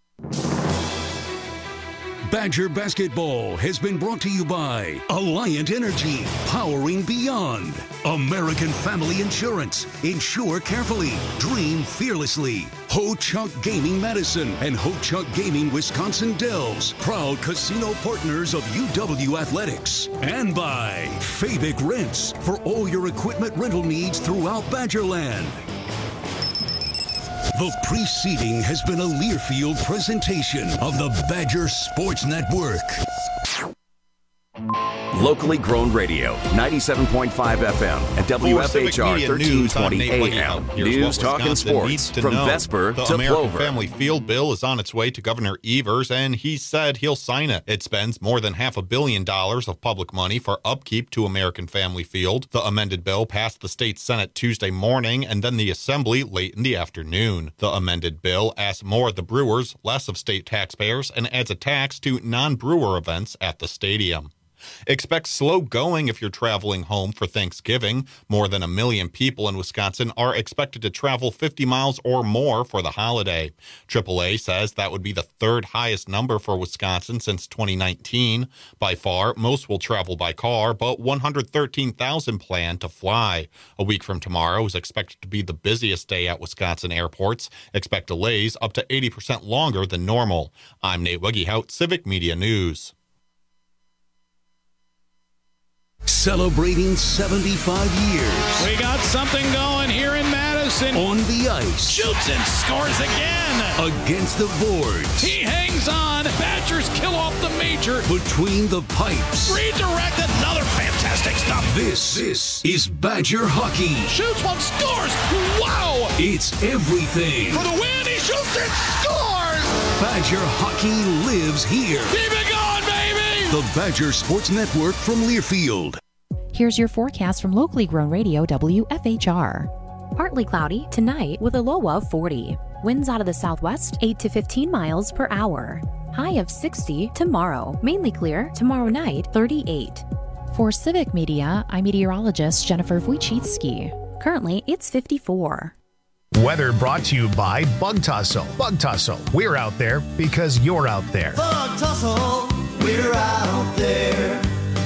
Speaker 3: Badger Basketball has been brought to you by Alliant Energy, powering beyond. American Family Insurance, insure carefully, dream fearlessly. Ho-Chunk Gaming Madison and Ho-Chunk Gaming Wisconsin Dells, proud casino partners of U W Athletics. And by Fabic Rents, for all your equipment rental needs throughout Badgerland. The preceding has been a Learfield presentation of the Badger Sports Network.
Speaker 21: Locally grown radio, ninety-seven point five F M and W F H R thirteen twenty A M. News, talk, and sports from Vesper
Speaker 11: the
Speaker 21: to
Speaker 11: American
Speaker 21: Plover.
Speaker 11: Family Field bill is on its way to Governor Evers, and he said he'll sign it. It spends more than half a billion dollars of public money for upkeep to American Family Field. The amended bill passed the state Senate Tuesday morning and then the Assembly late in the afternoon. The amended bill asks more of the Brewers, less of state taxpayers, and adds a tax to non-Brewer events at the stadium. Expect slow going if you're traveling home for Thanksgiving. More than a million people in Wisconsin are expected to travel fifty miles or more for the holiday. triple A says that would be the third highest number for Wisconsin since twenty nineteen. By far, most will travel by car, but one hundred thirteen thousand plan to fly. A week from tomorrow is expected to be the busiest day at Wisconsin airports. Expect delays up to eighty percent longer than normal. I'm Nate Wegehout, Civic Media News.
Speaker 3: Celebrating seventy-five years.
Speaker 12: We got something going here in Madison.
Speaker 3: On the ice.
Speaker 12: Shoots and scores again.
Speaker 3: Against the boards.
Speaker 12: He hangs on. Badgers kill off the major.
Speaker 3: Between the pipes.
Speaker 12: Redirect, another fantastic stop.
Speaker 3: This, this is Badger hockey.
Speaker 12: Shoots one, scores. Wow.
Speaker 3: It's everything.
Speaker 12: For the win, he shoots and scores.
Speaker 3: Badger hockey lives here.
Speaker 12: Keep it going, baby.
Speaker 3: The Badger Sports Network from Learfield.
Speaker 20: Here's your forecast from locally grown radio W F H R. Partly cloudy tonight with a low of forty. Winds out of the southwest eight to fifteen miles per hour. High of sixty tomorrow. Mainly clear tomorrow night thirty-eight. For Civic Media, I'm meteorologist Jennifer Wojcicki. Currently, it's fifty-four.
Speaker 13: Weather brought to you by Bug Tussle. Bug Tussle. We're out there because you're out there.
Speaker 14: Bug Tussle. We're out there.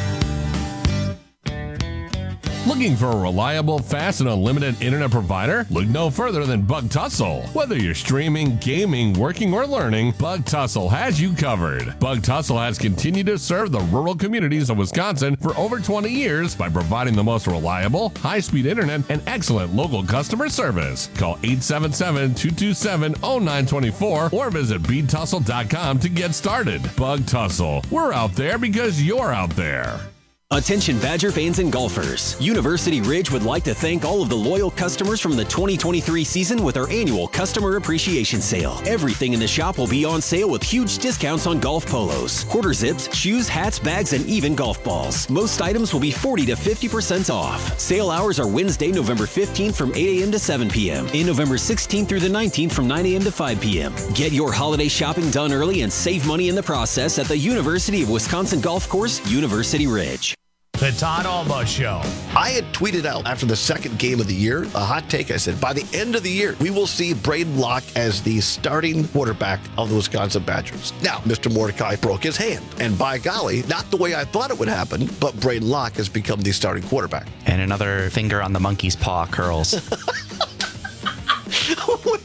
Speaker 15: Looking for a reliable, fast, and unlimited internet provider? Look no further than Bug Tussle. Whether you're streaming, gaming, working, or learning, Bug Tussle has you covered. Bug Tussle has continued to serve the rural communities of Wisconsin for over twenty years by providing the most reliable, high-speed internet and excellent local customer service. Call eight seven seven, two two seven, zero nine two four or visit bead tussle dot com to get started. Bug Tussle. We're out there because you're out there.
Speaker 16: Attention Badger fans and golfers. University Ridge would like to thank all of the loyal customers from the twenty twenty-three season with our annual Customer Appreciation Sale. Everything in the shop will be on sale with huge discounts on golf polos, quarter zips, shoes, hats, bags, and even golf balls. Most items will be forty to fifty percent off. Sale hours are Wednesday, November fifteenth from eight a.m. to seven p.m. and November sixteenth through the nineteenth from nine a.m. to five p.m. Get your holiday shopping done early and save money in the process at the University of Wisconsin Golf Course, University Ridge.
Speaker 13: The Todd Alba Show.
Speaker 17: I had tweeted out after the second game of the year, a hot take. I said, by the end of the year, we will see Braden Locke as the starting quarterback of the Wisconsin Badgers. Now, Mister Mordecai broke his hand. And by golly, not the way I thought it would happen, but Braden Locke has become the starting quarterback.
Speaker 18: And another finger on the monkey's paw curls.
Speaker 17: Where did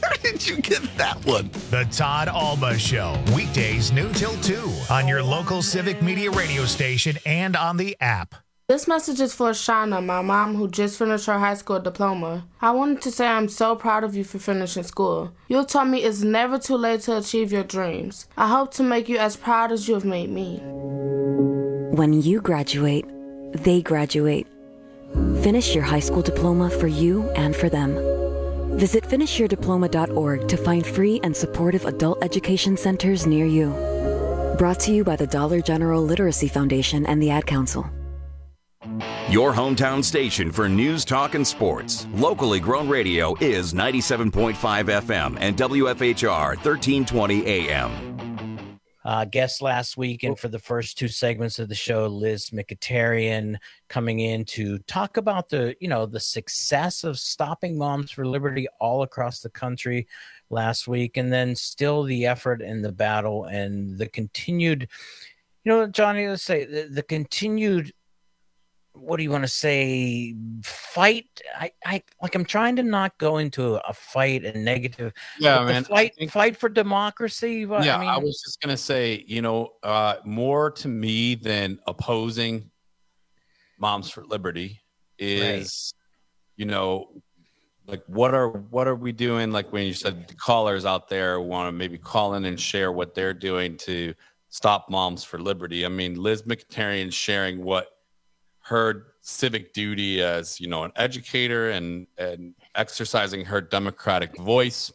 Speaker 17: did you get that one?
Speaker 13: The Todd Alba Show, weekdays noon till two on your local Civic Media radio station and on the app.
Speaker 4: This message is for Shauna, my mom who just finished her high school diploma. I wanted to say I'm so proud of you for finishing school. You taught me it's never too late to achieve your dreams. I hope to make you as proud as you have made me.
Speaker 18: When you graduate, they graduate. Finish your high school diploma for you and for them. Visit finish your diploma dot org to find free and supportive adult education centers near you. Brought to you by the Dollar General Literacy Foundation and the Ad Council.
Speaker 21: Your hometown station for news, talk, and sports. Locally grown radio is ninety-seven point five F M and W F H R thirteen twenty A M.
Speaker 19: Uh, guest last week, and for the first two segments of the show, Liz Mkhitaryan coming in to talk about the, you know, the success of stopping Moms for Liberty all across the country last week, and then still the effort and the battle and the continued, you know, Johnny, let's say the, the continued, what do you want to say, fight? I, I like I'm trying to not go into a fight and negative.
Speaker 22: Yeah,
Speaker 19: but
Speaker 22: man.
Speaker 19: The fight,
Speaker 22: think,
Speaker 19: fight for democracy. But,
Speaker 22: yeah,
Speaker 19: I, mean,
Speaker 22: I was just gonna say, you know, uh, more to me than opposing Moms for Liberty is, right. you know, like what are what are we doing? Like when you said the callers out there want to maybe call in and share what they're doing to stop Moms for Liberty. I mean, Liz Mkhitaryan sharing what her civic duty as, you know, an educator and, and exercising her democratic voice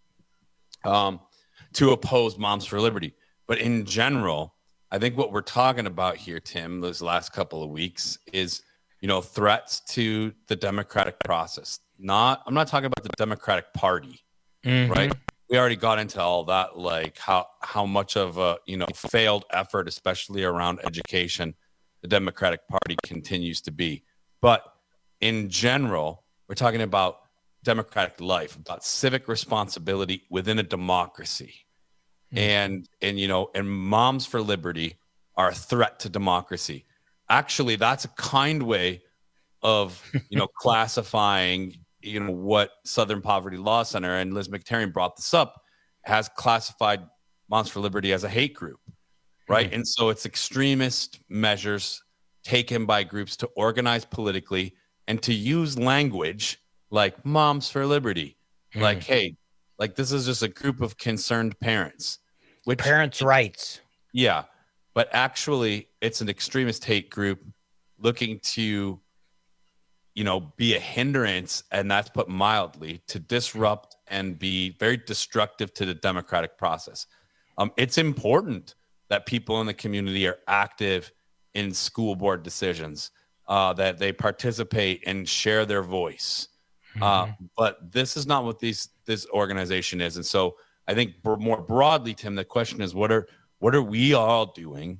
Speaker 22: um, to oppose Moms for Liberty. But in general, I think what we're talking about here, Tim, those last couple of weeks is, you know, threats to the democratic process. Not, I'm not talking about the Democratic Party, mm-hmm. right? We already got into all that, like how, how much of a, you know, failed effort, especially around education, the Democratic Party continues to be. But in general, we're talking about democratic life, about civic responsibility within a democracy. Mm-hmm. And, and, you know, and Moms for Liberty are a threat to democracy. Actually, that's a kind way of, you know, classifying, you know, what Southern Poverty Law Center, and Liz Mkhitaryan brought this up, has classified Moms for Liberty as a hate group. Right. Mm-hmm. And so it's extremist measures taken by groups to organize politically and to use language like Moms for Liberty. Mm-hmm. Like, hey, like this is just a group of concerned parents. Which,
Speaker 19: parents' rights.
Speaker 22: Yeah. But actually, it's an extremist hate group looking to, you know, be a hindrance, and that's put mildly, to disrupt and be very destructive to the democratic process. Um, it's important that people in the community are active in school board decisions, uh, that they participate and share their voice. Mm-hmm. Uh, but this is not what these this organization is. And so I think more broadly, Tim, the question is, what are what are we all doing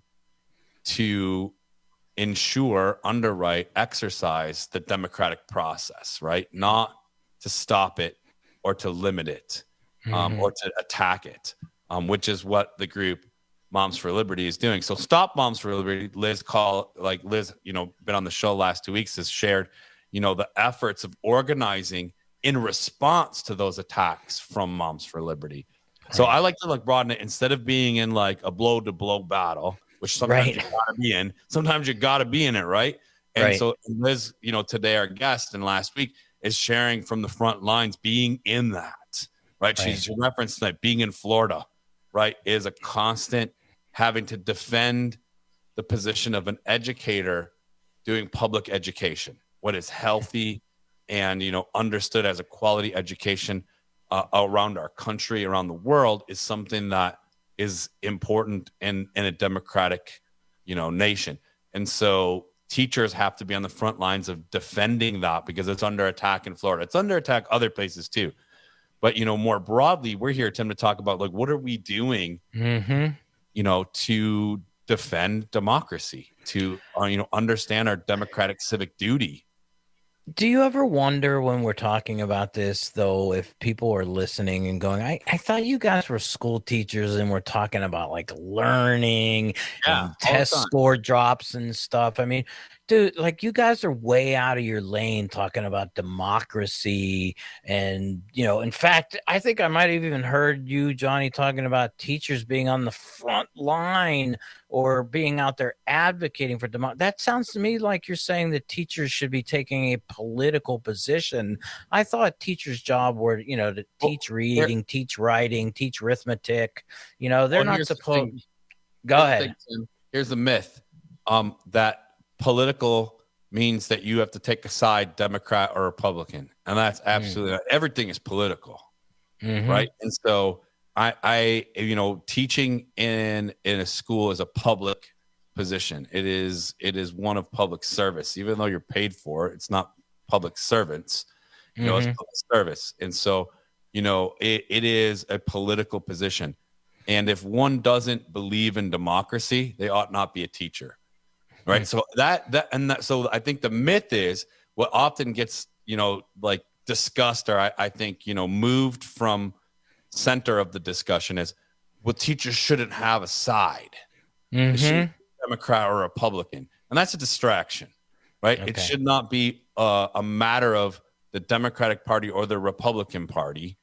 Speaker 22: to ensure, underwrite, exercise the democratic process, right? Not to stop it or to limit it um, mm-hmm. or to attack it, um, which is what the group Moms for Liberty is doing. So stop Moms for Liberty. Liz call like Liz, you know, been on the show last two weeks, has shared, you know, the efforts of organizing in response to those attacks from Moms for Liberty. Right. So I like to like broaden it instead of being in like a blow to blow battle, which sometimes right. you gotta be in. Sometimes you gotta be in it, right? And right. so Liz, you know, today our guest and last week is sharing from the front lines, being in that, right? right. She's referenced that being in Florida, right, is a constant having to defend the position of an educator doing public education, what is healthy and, you know, understood as a quality education uh, around our country, around the world, is something that is important in, in a democratic, you know, nation. And so teachers have to be on the front lines of defending that because it's under attack in Florida. It's under attack other places too. But, you know, more broadly, we're here, Tim, to talk about, like, what are we doing, mm-hmm. you know, to defend democracy, to, uh, you know, understand our democratic civic duty.
Speaker 19: Do you ever wonder when we're talking about this, though, if people are listening and going, I, I thought you guys were school teachers and we're talking about like learning yeah, and test score drops and stuff. I mean, dude, like you guys are way out of your lane talking about democracy. And, you know, in fact, I think I might have even heard you, Johnny, talking about teachers being on the front line or being out there advocating for democracy. That sounds to me like you're saying that teachers should be taking a political position. I thought teachers' job were, you know, to teach reading, teach writing, teach arithmetic. You know, they're
Speaker 22: Well,
Speaker 19: not
Speaker 22: here's the
Speaker 19: supposed.
Speaker 22: thing.
Speaker 19: Go
Speaker 22: Here's the
Speaker 19: ahead.
Speaker 22: thing, Tim. Here's the myth um, that political means that you have to take a side, Democrat or Republican, and that's absolutely not. Everything is political,
Speaker 19: Mhm.
Speaker 22: right? And so I, I, you know, teaching in in a school is a public position. It is it is one of public service, even though you're paid for it. It's not public servants, you know, it's
Speaker 19: Mhm.
Speaker 22: public service, and so you know it, it is a political position. And if one doesn't believe in democracy, they ought not be a teacher. Right.
Speaker 19: Mm.
Speaker 22: So that, that, and that, so I think the myth is what often gets, you know, like discussed or I, I think, you know, moved from center of the discussion is, well, teachers shouldn't have a side. They shouldn't be Democrat or Republican. And that's a distraction, right? It
Speaker 19: Okay.
Speaker 22: should not be a, a matter of the Democratic Party or the Republican Party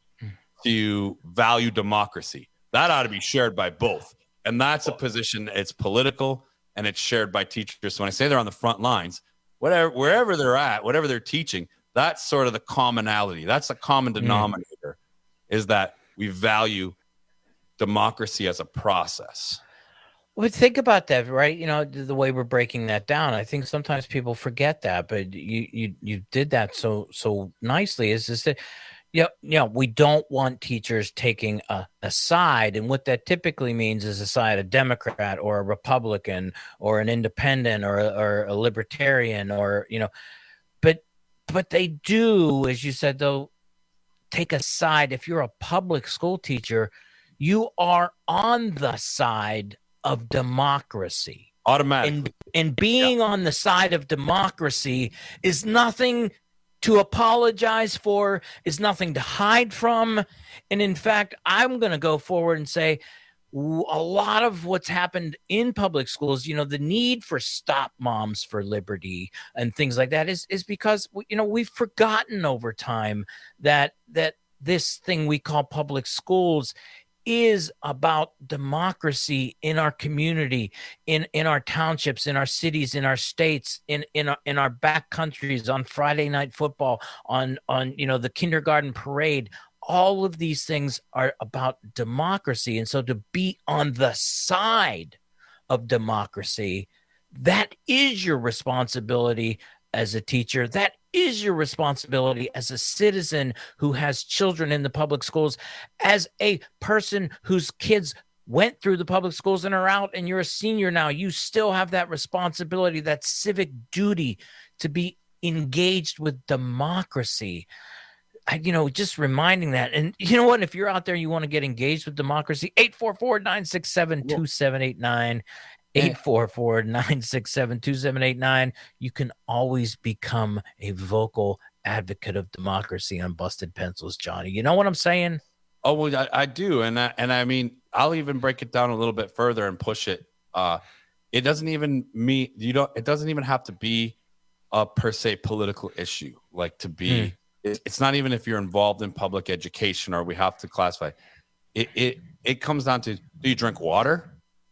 Speaker 22: to value democracy. That ought to be shared by both. And that's a position, it's political and it's shared by teachers. So when I say they're on the front lines, whatever, wherever they're at, whatever they're teaching, that's sort of the commonality. That's the common denominator is that we value democracy as a process.
Speaker 19: Well, think about that, right? You know, the the way we're breaking that down. I think sometimes people forget that, but you you you did that so so nicely. Is just that, you know, you know, we don't want teachers taking a, a side, and what that typically means is a side, a Democrat or a Republican or an independent or a, or a libertarian, or you know, but but they do, as you said, though, take a side. If you're a public school teacher, you are on the side of democracy
Speaker 22: automatically,
Speaker 19: and, and being yeah. on the side of democracy is nothing to apologize for, is nothing to hide from. And in fact, I'm going to go forward and say a lot of what's happened in public schools, you know, the need for Stop Moms for Liberty and things like that is is because, you know, we've forgotten over time that that this thing we call public schools is about democracy in our community, in, in our townships, in our cities, in our states, in in our, in our back countries, on Friday night football, on on you know the kindergarten parade. All of these things are about democracy, and so to be on the side of democracy, that is your responsibility as a teacher. That is your responsibility as a citizen who has children in the public schools, as a person whose kids went through the public schools and are out, and you're a senior now. You still have that responsibility, that civic duty to be engaged with democracy. I, you know, just reminding that. And you know what? If you're out there, you want to get engaged with democracy, eight four four, nine six seven, two seven eight nine. eight four four, nine six seven, two seven eight nine. You can always become a vocal advocate of democracy on Busted Pencils, Johnny. You know what I'm saying?
Speaker 22: Oh, well, I, I do. And I, and I mean, I'll even break it down a little bit further and push it. Uh, it doesn't even mean you don't, it doesn't even have to be a per se political issue. Like to be, hmm. it, it's not even if you're involved in public education or we have to classify it. It, it comes down to, do you drink water?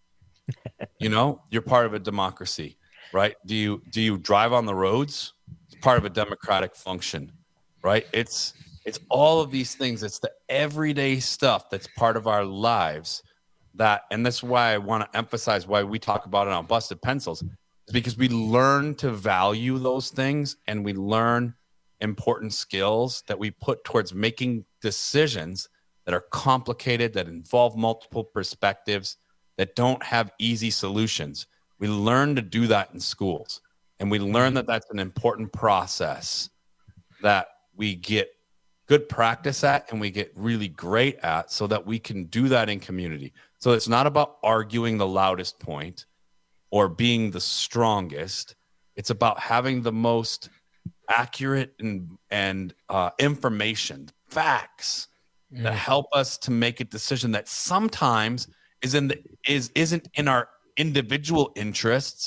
Speaker 22: You know, you're part of a democracy, right? Do you do you drive on the roads? It's part of a democratic function, right? It's it's all of these things. It's the everyday stuff that's part of our lives that, and that's why I want to emphasize why we talk about it on Busted Pencils, is because we learn to value those things and we learn important skills that we put towards making decisions that are complicated, that involve multiple perspectives, that don't have easy solutions. We learn to do that in schools, and we learn that that's an important process that we get good practice at and we get really great at so that we can do that in community. So it's not about arguing the loudest point or being the strongest. It's about having the most accurate and, and uh, information, facts mm. that help us to make a decision that sometimes is in the is isn't in our individual interests,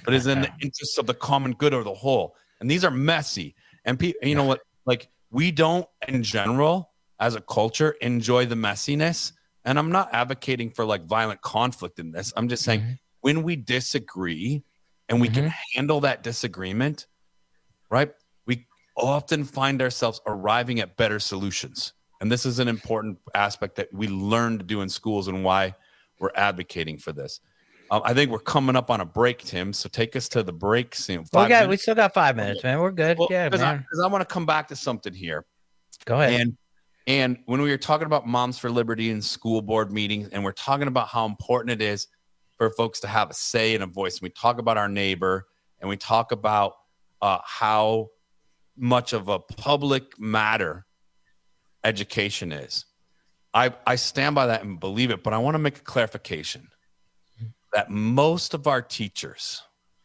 Speaker 22: but is in the interest of the common good or the whole. And these are messy. And pe- you know what? Like, we don't, in general, as a culture, enjoy the messiness. And I'm not advocating for like violent conflict in this. I'm just saying mm-hmm. when we disagree and we mm-hmm. can handle that disagreement, right? We often find ourselves arriving at better solutions. And this is an important aspect that we learn to do in schools and why we're advocating for this. Um, I think we're coming up on a break, Tim. So take us to the break soon.
Speaker 19: We got, we still got five minutes, man. We're good.
Speaker 22: Well,
Speaker 19: yeah,
Speaker 22: because
Speaker 19: man.
Speaker 22: I, 'cause I want to come back to something here.
Speaker 19: Go ahead.
Speaker 22: And and when we were talking about Moms for Liberty and school board meetings, and we're talking about how important it is for folks to have a say and a voice. And we talk about our neighbor, and we talk about uh, how much of a public matter education is. I, I stand by that and believe it, but I want to make a clarification that most of our teachers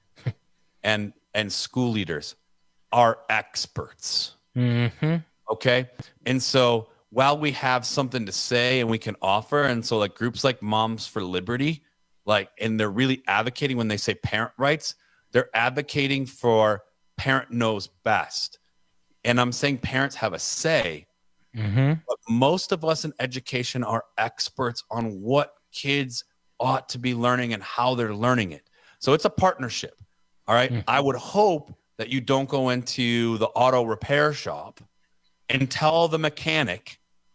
Speaker 22: and and school leaders are experts.
Speaker 19: Mm-hmm.
Speaker 22: Okay. And so while we have something to say and we can offer, and so like groups like Moms for Liberty, like, and they're really advocating when they say parent rights, they're advocating for parent knows best. And I'm saying parents have a say,
Speaker 19: mm-hmm.
Speaker 22: but most of us in education are experts on what kids ought to be learning and how they're learning it. So it's a partnership. All right. Mm-hmm. I would hope that you don't go into the auto repair shop and tell the mechanic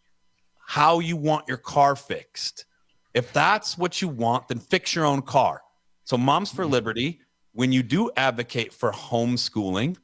Speaker 22: how you want your car fixed. If that's what you want, then fix your own car. So Moms for Liberty, when you do advocate for homeschooling,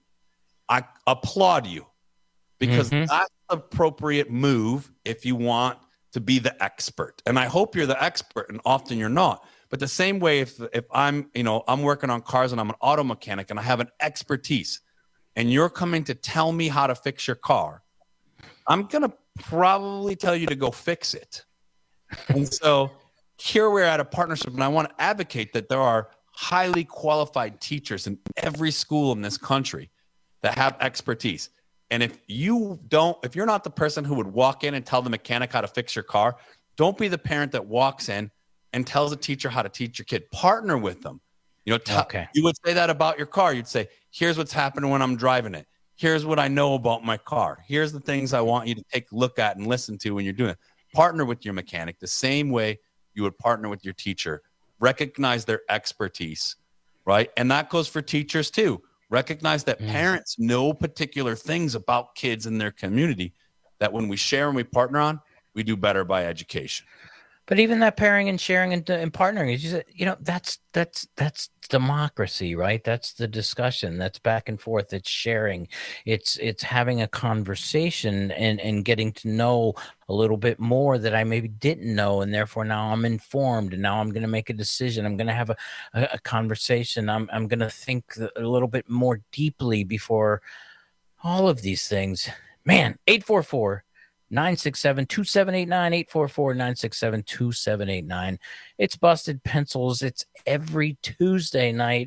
Speaker 22: I applaud you, because mm-hmm. that's the appropriate move if you want to be the expert. And I hope you're the expert, and often you're not. But the same way, if if I'm, you know, I'm working on cars and I'm an auto mechanic and I have an expertise, and you're coming to tell me how to fix your car, I'm going to probably tell you to go fix it. And so here we're at a partnership, and I want to advocate that there are highly qualified teachers in every school in this country that have expertise. And if you don't, if you're not the person who would walk in and tell the mechanic how to fix your car, don't be the parent that walks in and tells a teacher how to teach your kid. Partner with them. You know, t-
Speaker 19: okay.
Speaker 22: You would say that about your car. You'd say, here's what's happening when I'm driving it. Here's what I know about my car. Here's the things I want you to take a look at and listen to when you're doing it. Partner with your mechanic the same way you would partner with your teacher. Recognize their expertise, right? And that goes for teachers too. Recognize that mm. parents know particular things about kids in their community that when we share and we partner on, we do better by education.
Speaker 19: But even that pairing and sharing and, and partnering is just, you know, that's that's that's democracy, right? That's the discussion. That's back and forth. It's sharing. It's it's having a conversation and and getting to know a little bit more that I maybe didn't know, and therefore now I'm informed, and now I'm going to make a decision. I'm going to have a, a, a conversation. I'm I'm going to think a little bit more deeply before all of these things. Man, eight four four nine six seven, two seven eight nine, eight four four, nine six seven, two seven eight nine. It's Busted Pencils. It's every Tuesday night,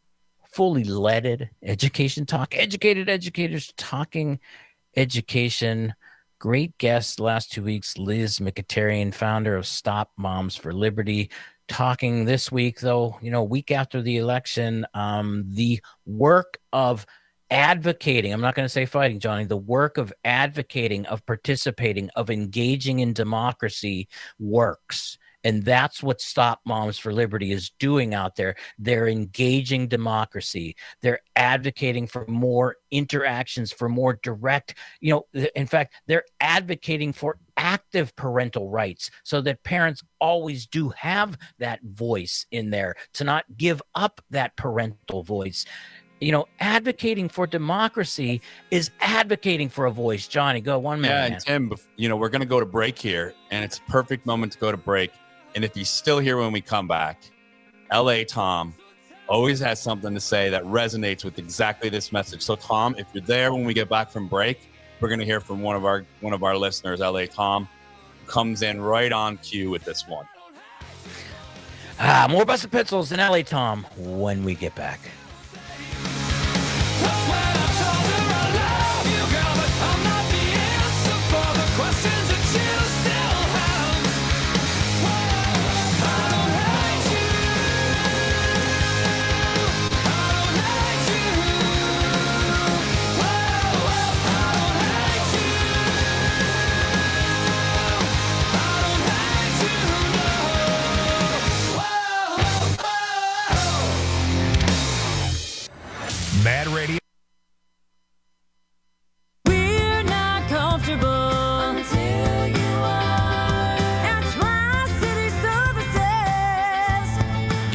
Speaker 19: fully leaded education talk, educated educators talking education. Great guest last two weeks, Liz McIntyre, founder of Stop Moms for Liberty, talking this week, though, you know, week after the election, um, the work of advocating, I'm not going to say fighting, Johnny, the work of advocating, of participating, of engaging in democracy works. And that's what Stop Moms for Liberty is doing out there. They're engaging democracy. They're advocating for more interactions, for more direct, you know, in fact, they're advocating for active parental rights so that parents always do have that voice in there, to not give up that parental voice. You know, advocating for democracy is advocating for a voice. Johnny, go one minute.
Speaker 22: Yeah,
Speaker 19: man.
Speaker 22: and Tim, you know, we're going to go to break here, and it's a perfect moment to go to break. And if he's still here when we come back, L A Tom always has something to say that resonates with exactly this message. So, Tom, if you're there when we get back from break, we're going to hear from one of our one of our listeners, L A Tom, who comes in right on cue with this one.
Speaker 19: Ah, more Busted Pencils and L A Tom when we get back.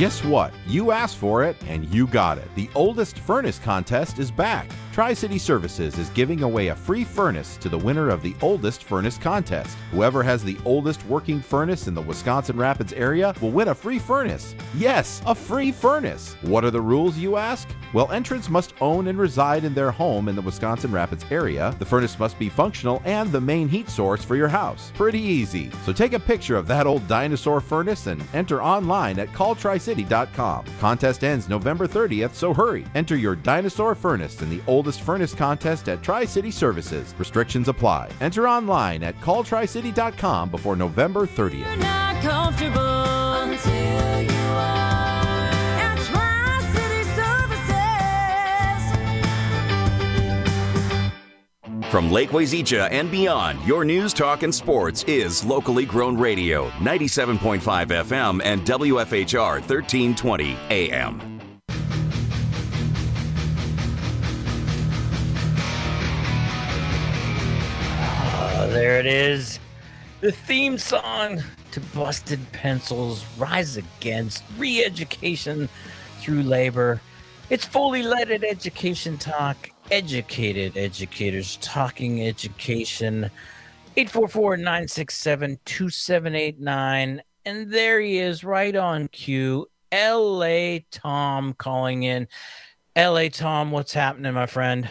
Speaker 5: Guess what? You asked for it, and you got it. The Oldest Furnace Contest is back. Tri-City Services is giving away a free furnace to the winner of the Oldest Furnace Contest. Whoever has the oldest working furnace in the Wisconsin Rapids area will win a free furnace. Yes, a free furnace. What are the rules, you ask? Well, entrants must own and reside in their home in the Wisconsin Rapids area. The furnace must be functional and the main heat source for your house. Pretty easy. So take a picture of that old dinosaur furnace and enter online at call tri city dot com. Contest ends November thirtieth, so hurry. Enter your dinosaur furnace in the Oldest Furnace Contest at Tri-City Services. Restrictions apply. Enter online at call tri city dot com before November thirtieth.
Speaker 14: You're not comfortable until you are at Tri-City Services.
Speaker 21: From Lake Wazeecha and beyond, your news, talk, and sports is locally grown radio, ninety-seven point five F M and W F H R thirteen twenty A M.
Speaker 19: Uh, there it is. The theme song to Busted Pencils, Rise Against, Re-Education Through Labor. It's fully leaded education talk, educated educators talking education. eight four four, nine six seven, two seven eight nine. And there he is, right on cue. L A Tom calling in. L A Tom, what's happening, my friend?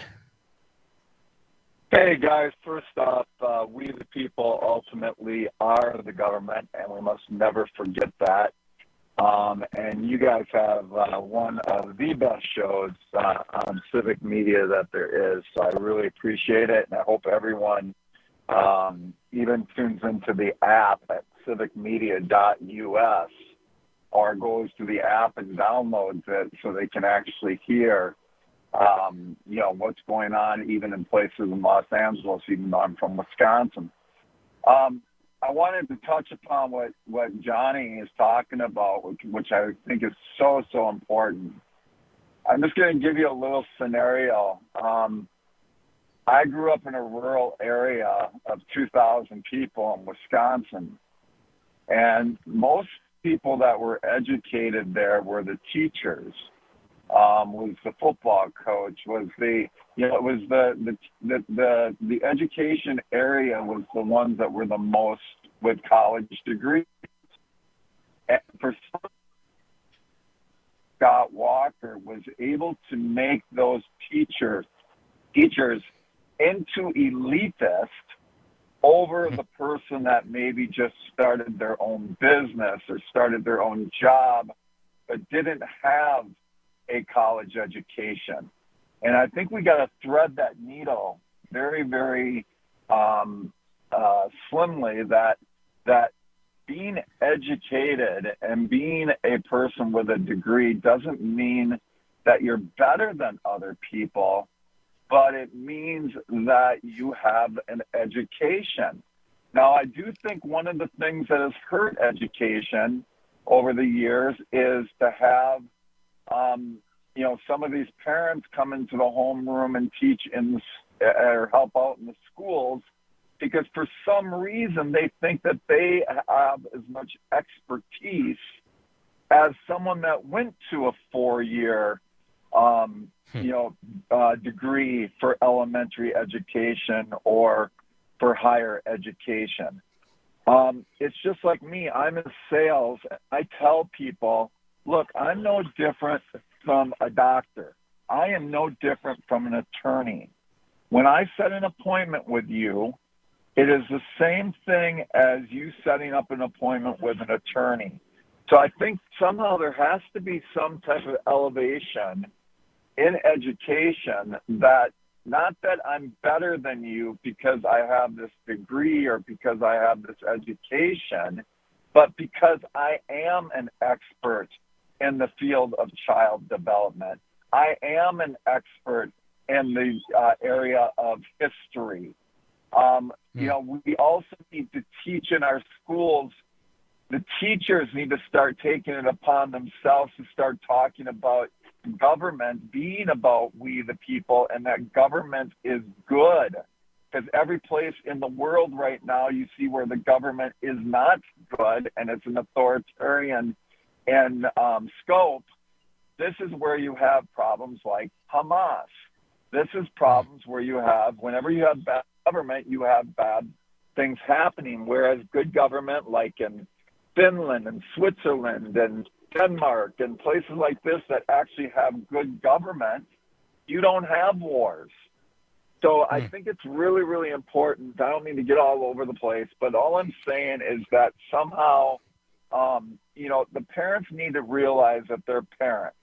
Speaker 6: Hey, guys. First off, uh, we the people ultimately are the government, and we must never forget that. Um, and you guys have uh, one of the best shows uh, on civic media that there is, so I really appreciate it, and I hope everyone um, even tunes into the app at civic media dot U S or goes to the app and downloads it so they can actually hear Um, you know, what's going on even in places in Los Angeles, even though I'm from Wisconsin. Um, I wanted to touch upon what, what Johnny is talking about, which, which I think is so, so important. I'm just going to give you a little scenario. Um, I grew up in a rural area of two thousand people in Wisconsin, and most people that were educated there were the teachers. Um, was the football coach, was the, you know, it was the, the, the, the, the education area was the ones that were the most with college degrees. And for some, Scott Walker was able to make those teachers, teachers into elitist over the person that maybe just started their own business or started their own job, but didn't have a college education. And I think we got to thread that needle very, very um, uh, slimly that that being educated and being a person with a degree doesn't mean that you're better than other people, but it means that you have an education. Now, I do think one of the things that has hurt education over the years is to have Um, you know, some of these parents come into the homeroom and teach in the, or help out in the schools because for some reason they think that they have as much expertise as someone that went to a four-year, um, you know, uh, degree for elementary education or for higher education. Um, it's just like me. I'm in sales. I tell people, look, I'm no different from a doctor. I am no different from an attorney. When I set an appointment with you, it is the same thing as you setting up an appointment with an attorney. So I think somehow there has to be some type of elevation in education that, not that I'm better than you because I have this degree or because I have this education, but because I am an expert in the field of child development. I am an expert in the uh, area of history. Um, mm. You know, we also need to teach in our schools. The teachers need to start taking it upon themselves to start talking about government being about we the people, and that government is good. Because every place in the world right now you see where the government is not good and it's an authoritarian and um, scope, this is where you have problems like Hamas. This is problems where you have, whenever you have bad government, you have bad things happening, whereas good government, like in Finland and Switzerland and Denmark and places like this that actually have good government, you don't have wars. So I think it's really, really important. I don't mean to get all over the place, but all I'm saying is that somehow, um, you know, the parents need to realize that they're parents.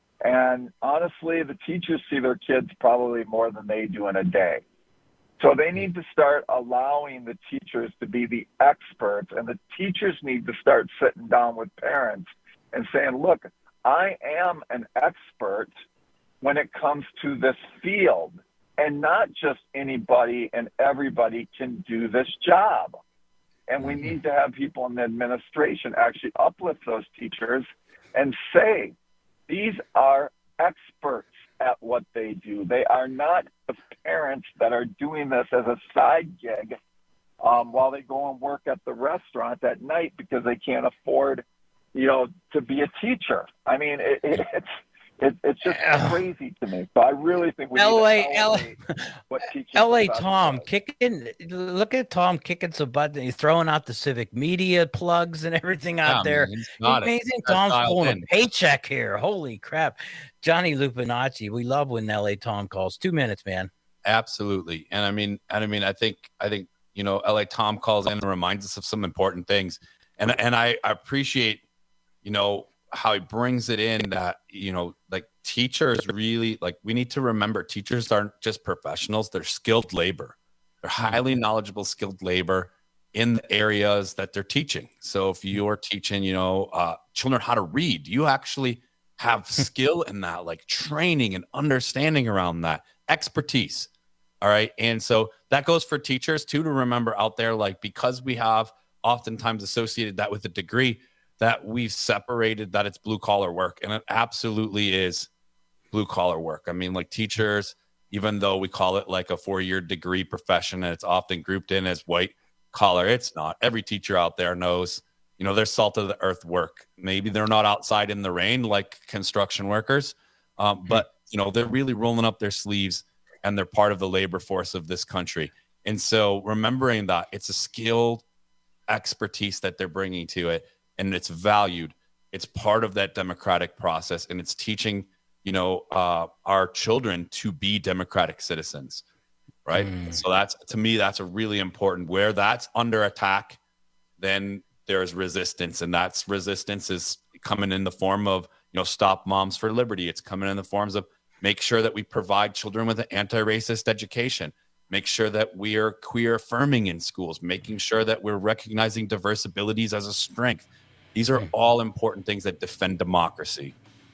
Speaker 6: And honestly, the teachers see their kids probably more than they do in a day. So they need to start allowing the teachers to be the experts, and the teachers need to start sitting down with parents and saying, look, I am an expert when it comes to this field, and not just anybody and everybody can do this job. And we need to have people in the administration actually uplift those teachers and say, these are experts at what they do. They are not the parents that are doing this as a side gig um, while they go and work at the restaurant at night because they can't afford, you know, to be a teacher. I mean, it, it, it's it, it's just crazy to me. So I really think we
Speaker 19: L A,
Speaker 6: need to
Speaker 19: L A,
Speaker 6: elevate what teachers
Speaker 19: L A
Speaker 6: are
Speaker 19: Tom kicking. Look at Tom kicking some buttons. He's throwing out the civic media plugs and everything out
Speaker 22: Yeah,
Speaker 19: there.
Speaker 22: man, he's got it.
Speaker 19: Amazing.
Speaker 22: That's
Speaker 19: Tom's
Speaker 22: dialed
Speaker 19: pulling
Speaker 22: in.
Speaker 19: a paycheck here. Holy crap. Johnny Lupinacci. We love when L A Tom calls. Two minutes, man.
Speaker 22: Absolutely. And I mean, and I mean, I think, I think, you know, L A Tom calls in and reminds us of some important things. And, and I, I appreciate, you know, how he brings it in that, you know, like teachers really, like we need to remember teachers aren't just professionals. They're skilled labor. They're highly knowledgeable, skilled labor in the areas that they're teaching. So if you're teaching, you know, uh, children how to read, you actually have skill in that, like training and understanding around that, expertise. All right. And so that goes for teachers too, to remember out there, like, because we have oftentimes associated that with a degree, that we've separated that it's blue collar work. And it absolutely is blue collar work. I mean, like teachers, even though we call it like a four-year degree profession and it's often grouped in as white collar, it's not. Every teacher out there knows, you know, they're salt of the earth work. Maybe they're not outside in the rain like construction workers, um, but, you know, they're really rolling up their sleeves and they're part of the labor force of this country. And so remembering that it's a skilled expertise that they're bringing to it, and it's valued. It's part of that democratic process, and it's teaching, you know, uh, our children to be democratic citizens, right?
Speaker 19: Mm.
Speaker 22: So that's, to me, that's a really important. Where that's under attack, then there's resistance, and that's resistance is coming in the form of, you know, Stop Moms for Liberty. It's coming in the forms of make sure that we provide children with an anti-racist education. Make sure that we are queer affirming in schools, making sure that we're recognizing diverse abilities as a strength. These are all important things that defend democracy.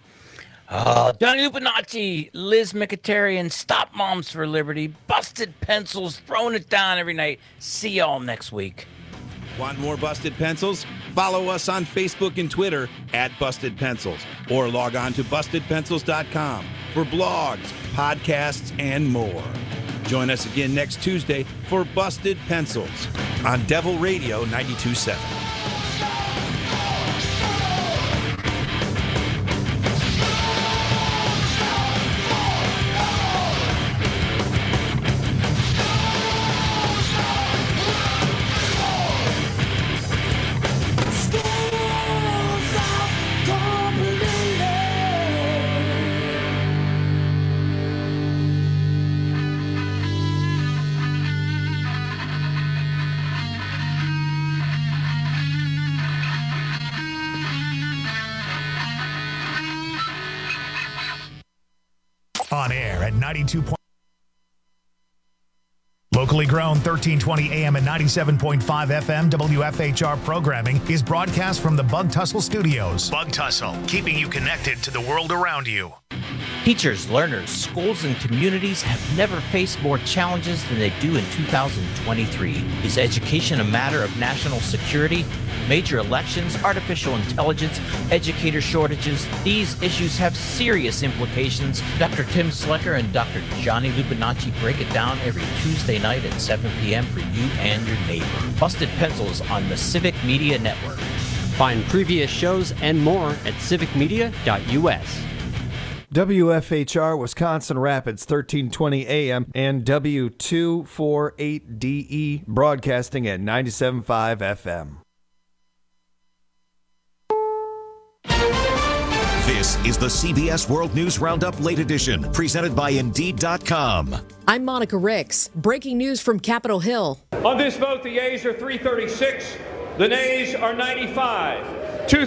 Speaker 19: Uh, Johnny Lupinacci, Liz Mkhitaryan, Stop Moms for Liberty, Busted Pencils, throwing it down every night. See y'all next week.
Speaker 7: Want more Busted Pencils? Follow us on Facebook and Twitter at Busted Pencils, or log on to busted pencils dot com for blogs, podcasts, and more. Join us again next Tuesday for Busted Pencils on Devil Radio ninety-two point seven.
Speaker 13: On air at ninety-two point Locally grown thirteen twenty A M and ninety-seven point five F M W F H R programming is broadcast from the Bug Tussle Studios. Bug Tussle, keeping you connected to the world around you.
Speaker 9: Teachers, learners, schools, and communities have never faced more challenges than they do in two thousand twenty-three. Is education a matter of national security? Major elections, artificial intelligence, educator shortages, these issues have serious implications. Doctor Tim Slecker and Doctor Johnny Lupinacci break it down every Tuesday night at seven p.m. for you and your neighbor. Busted Pencils on the Civic Media Network.
Speaker 8: Find previous shows and more at civic media dot U S.
Speaker 10: W F H R Wisconsin Rapids, thirteen twenty A M, and W two forty-eight D E, broadcasting at ninety-seven point five F M.
Speaker 23: This is the C B S World News Roundup Late Edition, presented by Indeed dot com.
Speaker 24: I'm Monica Ricks. Breaking news from Capitol Hill.
Speaker 25: On this vote, the yeas are three thirty-six, the nays are ninety-five.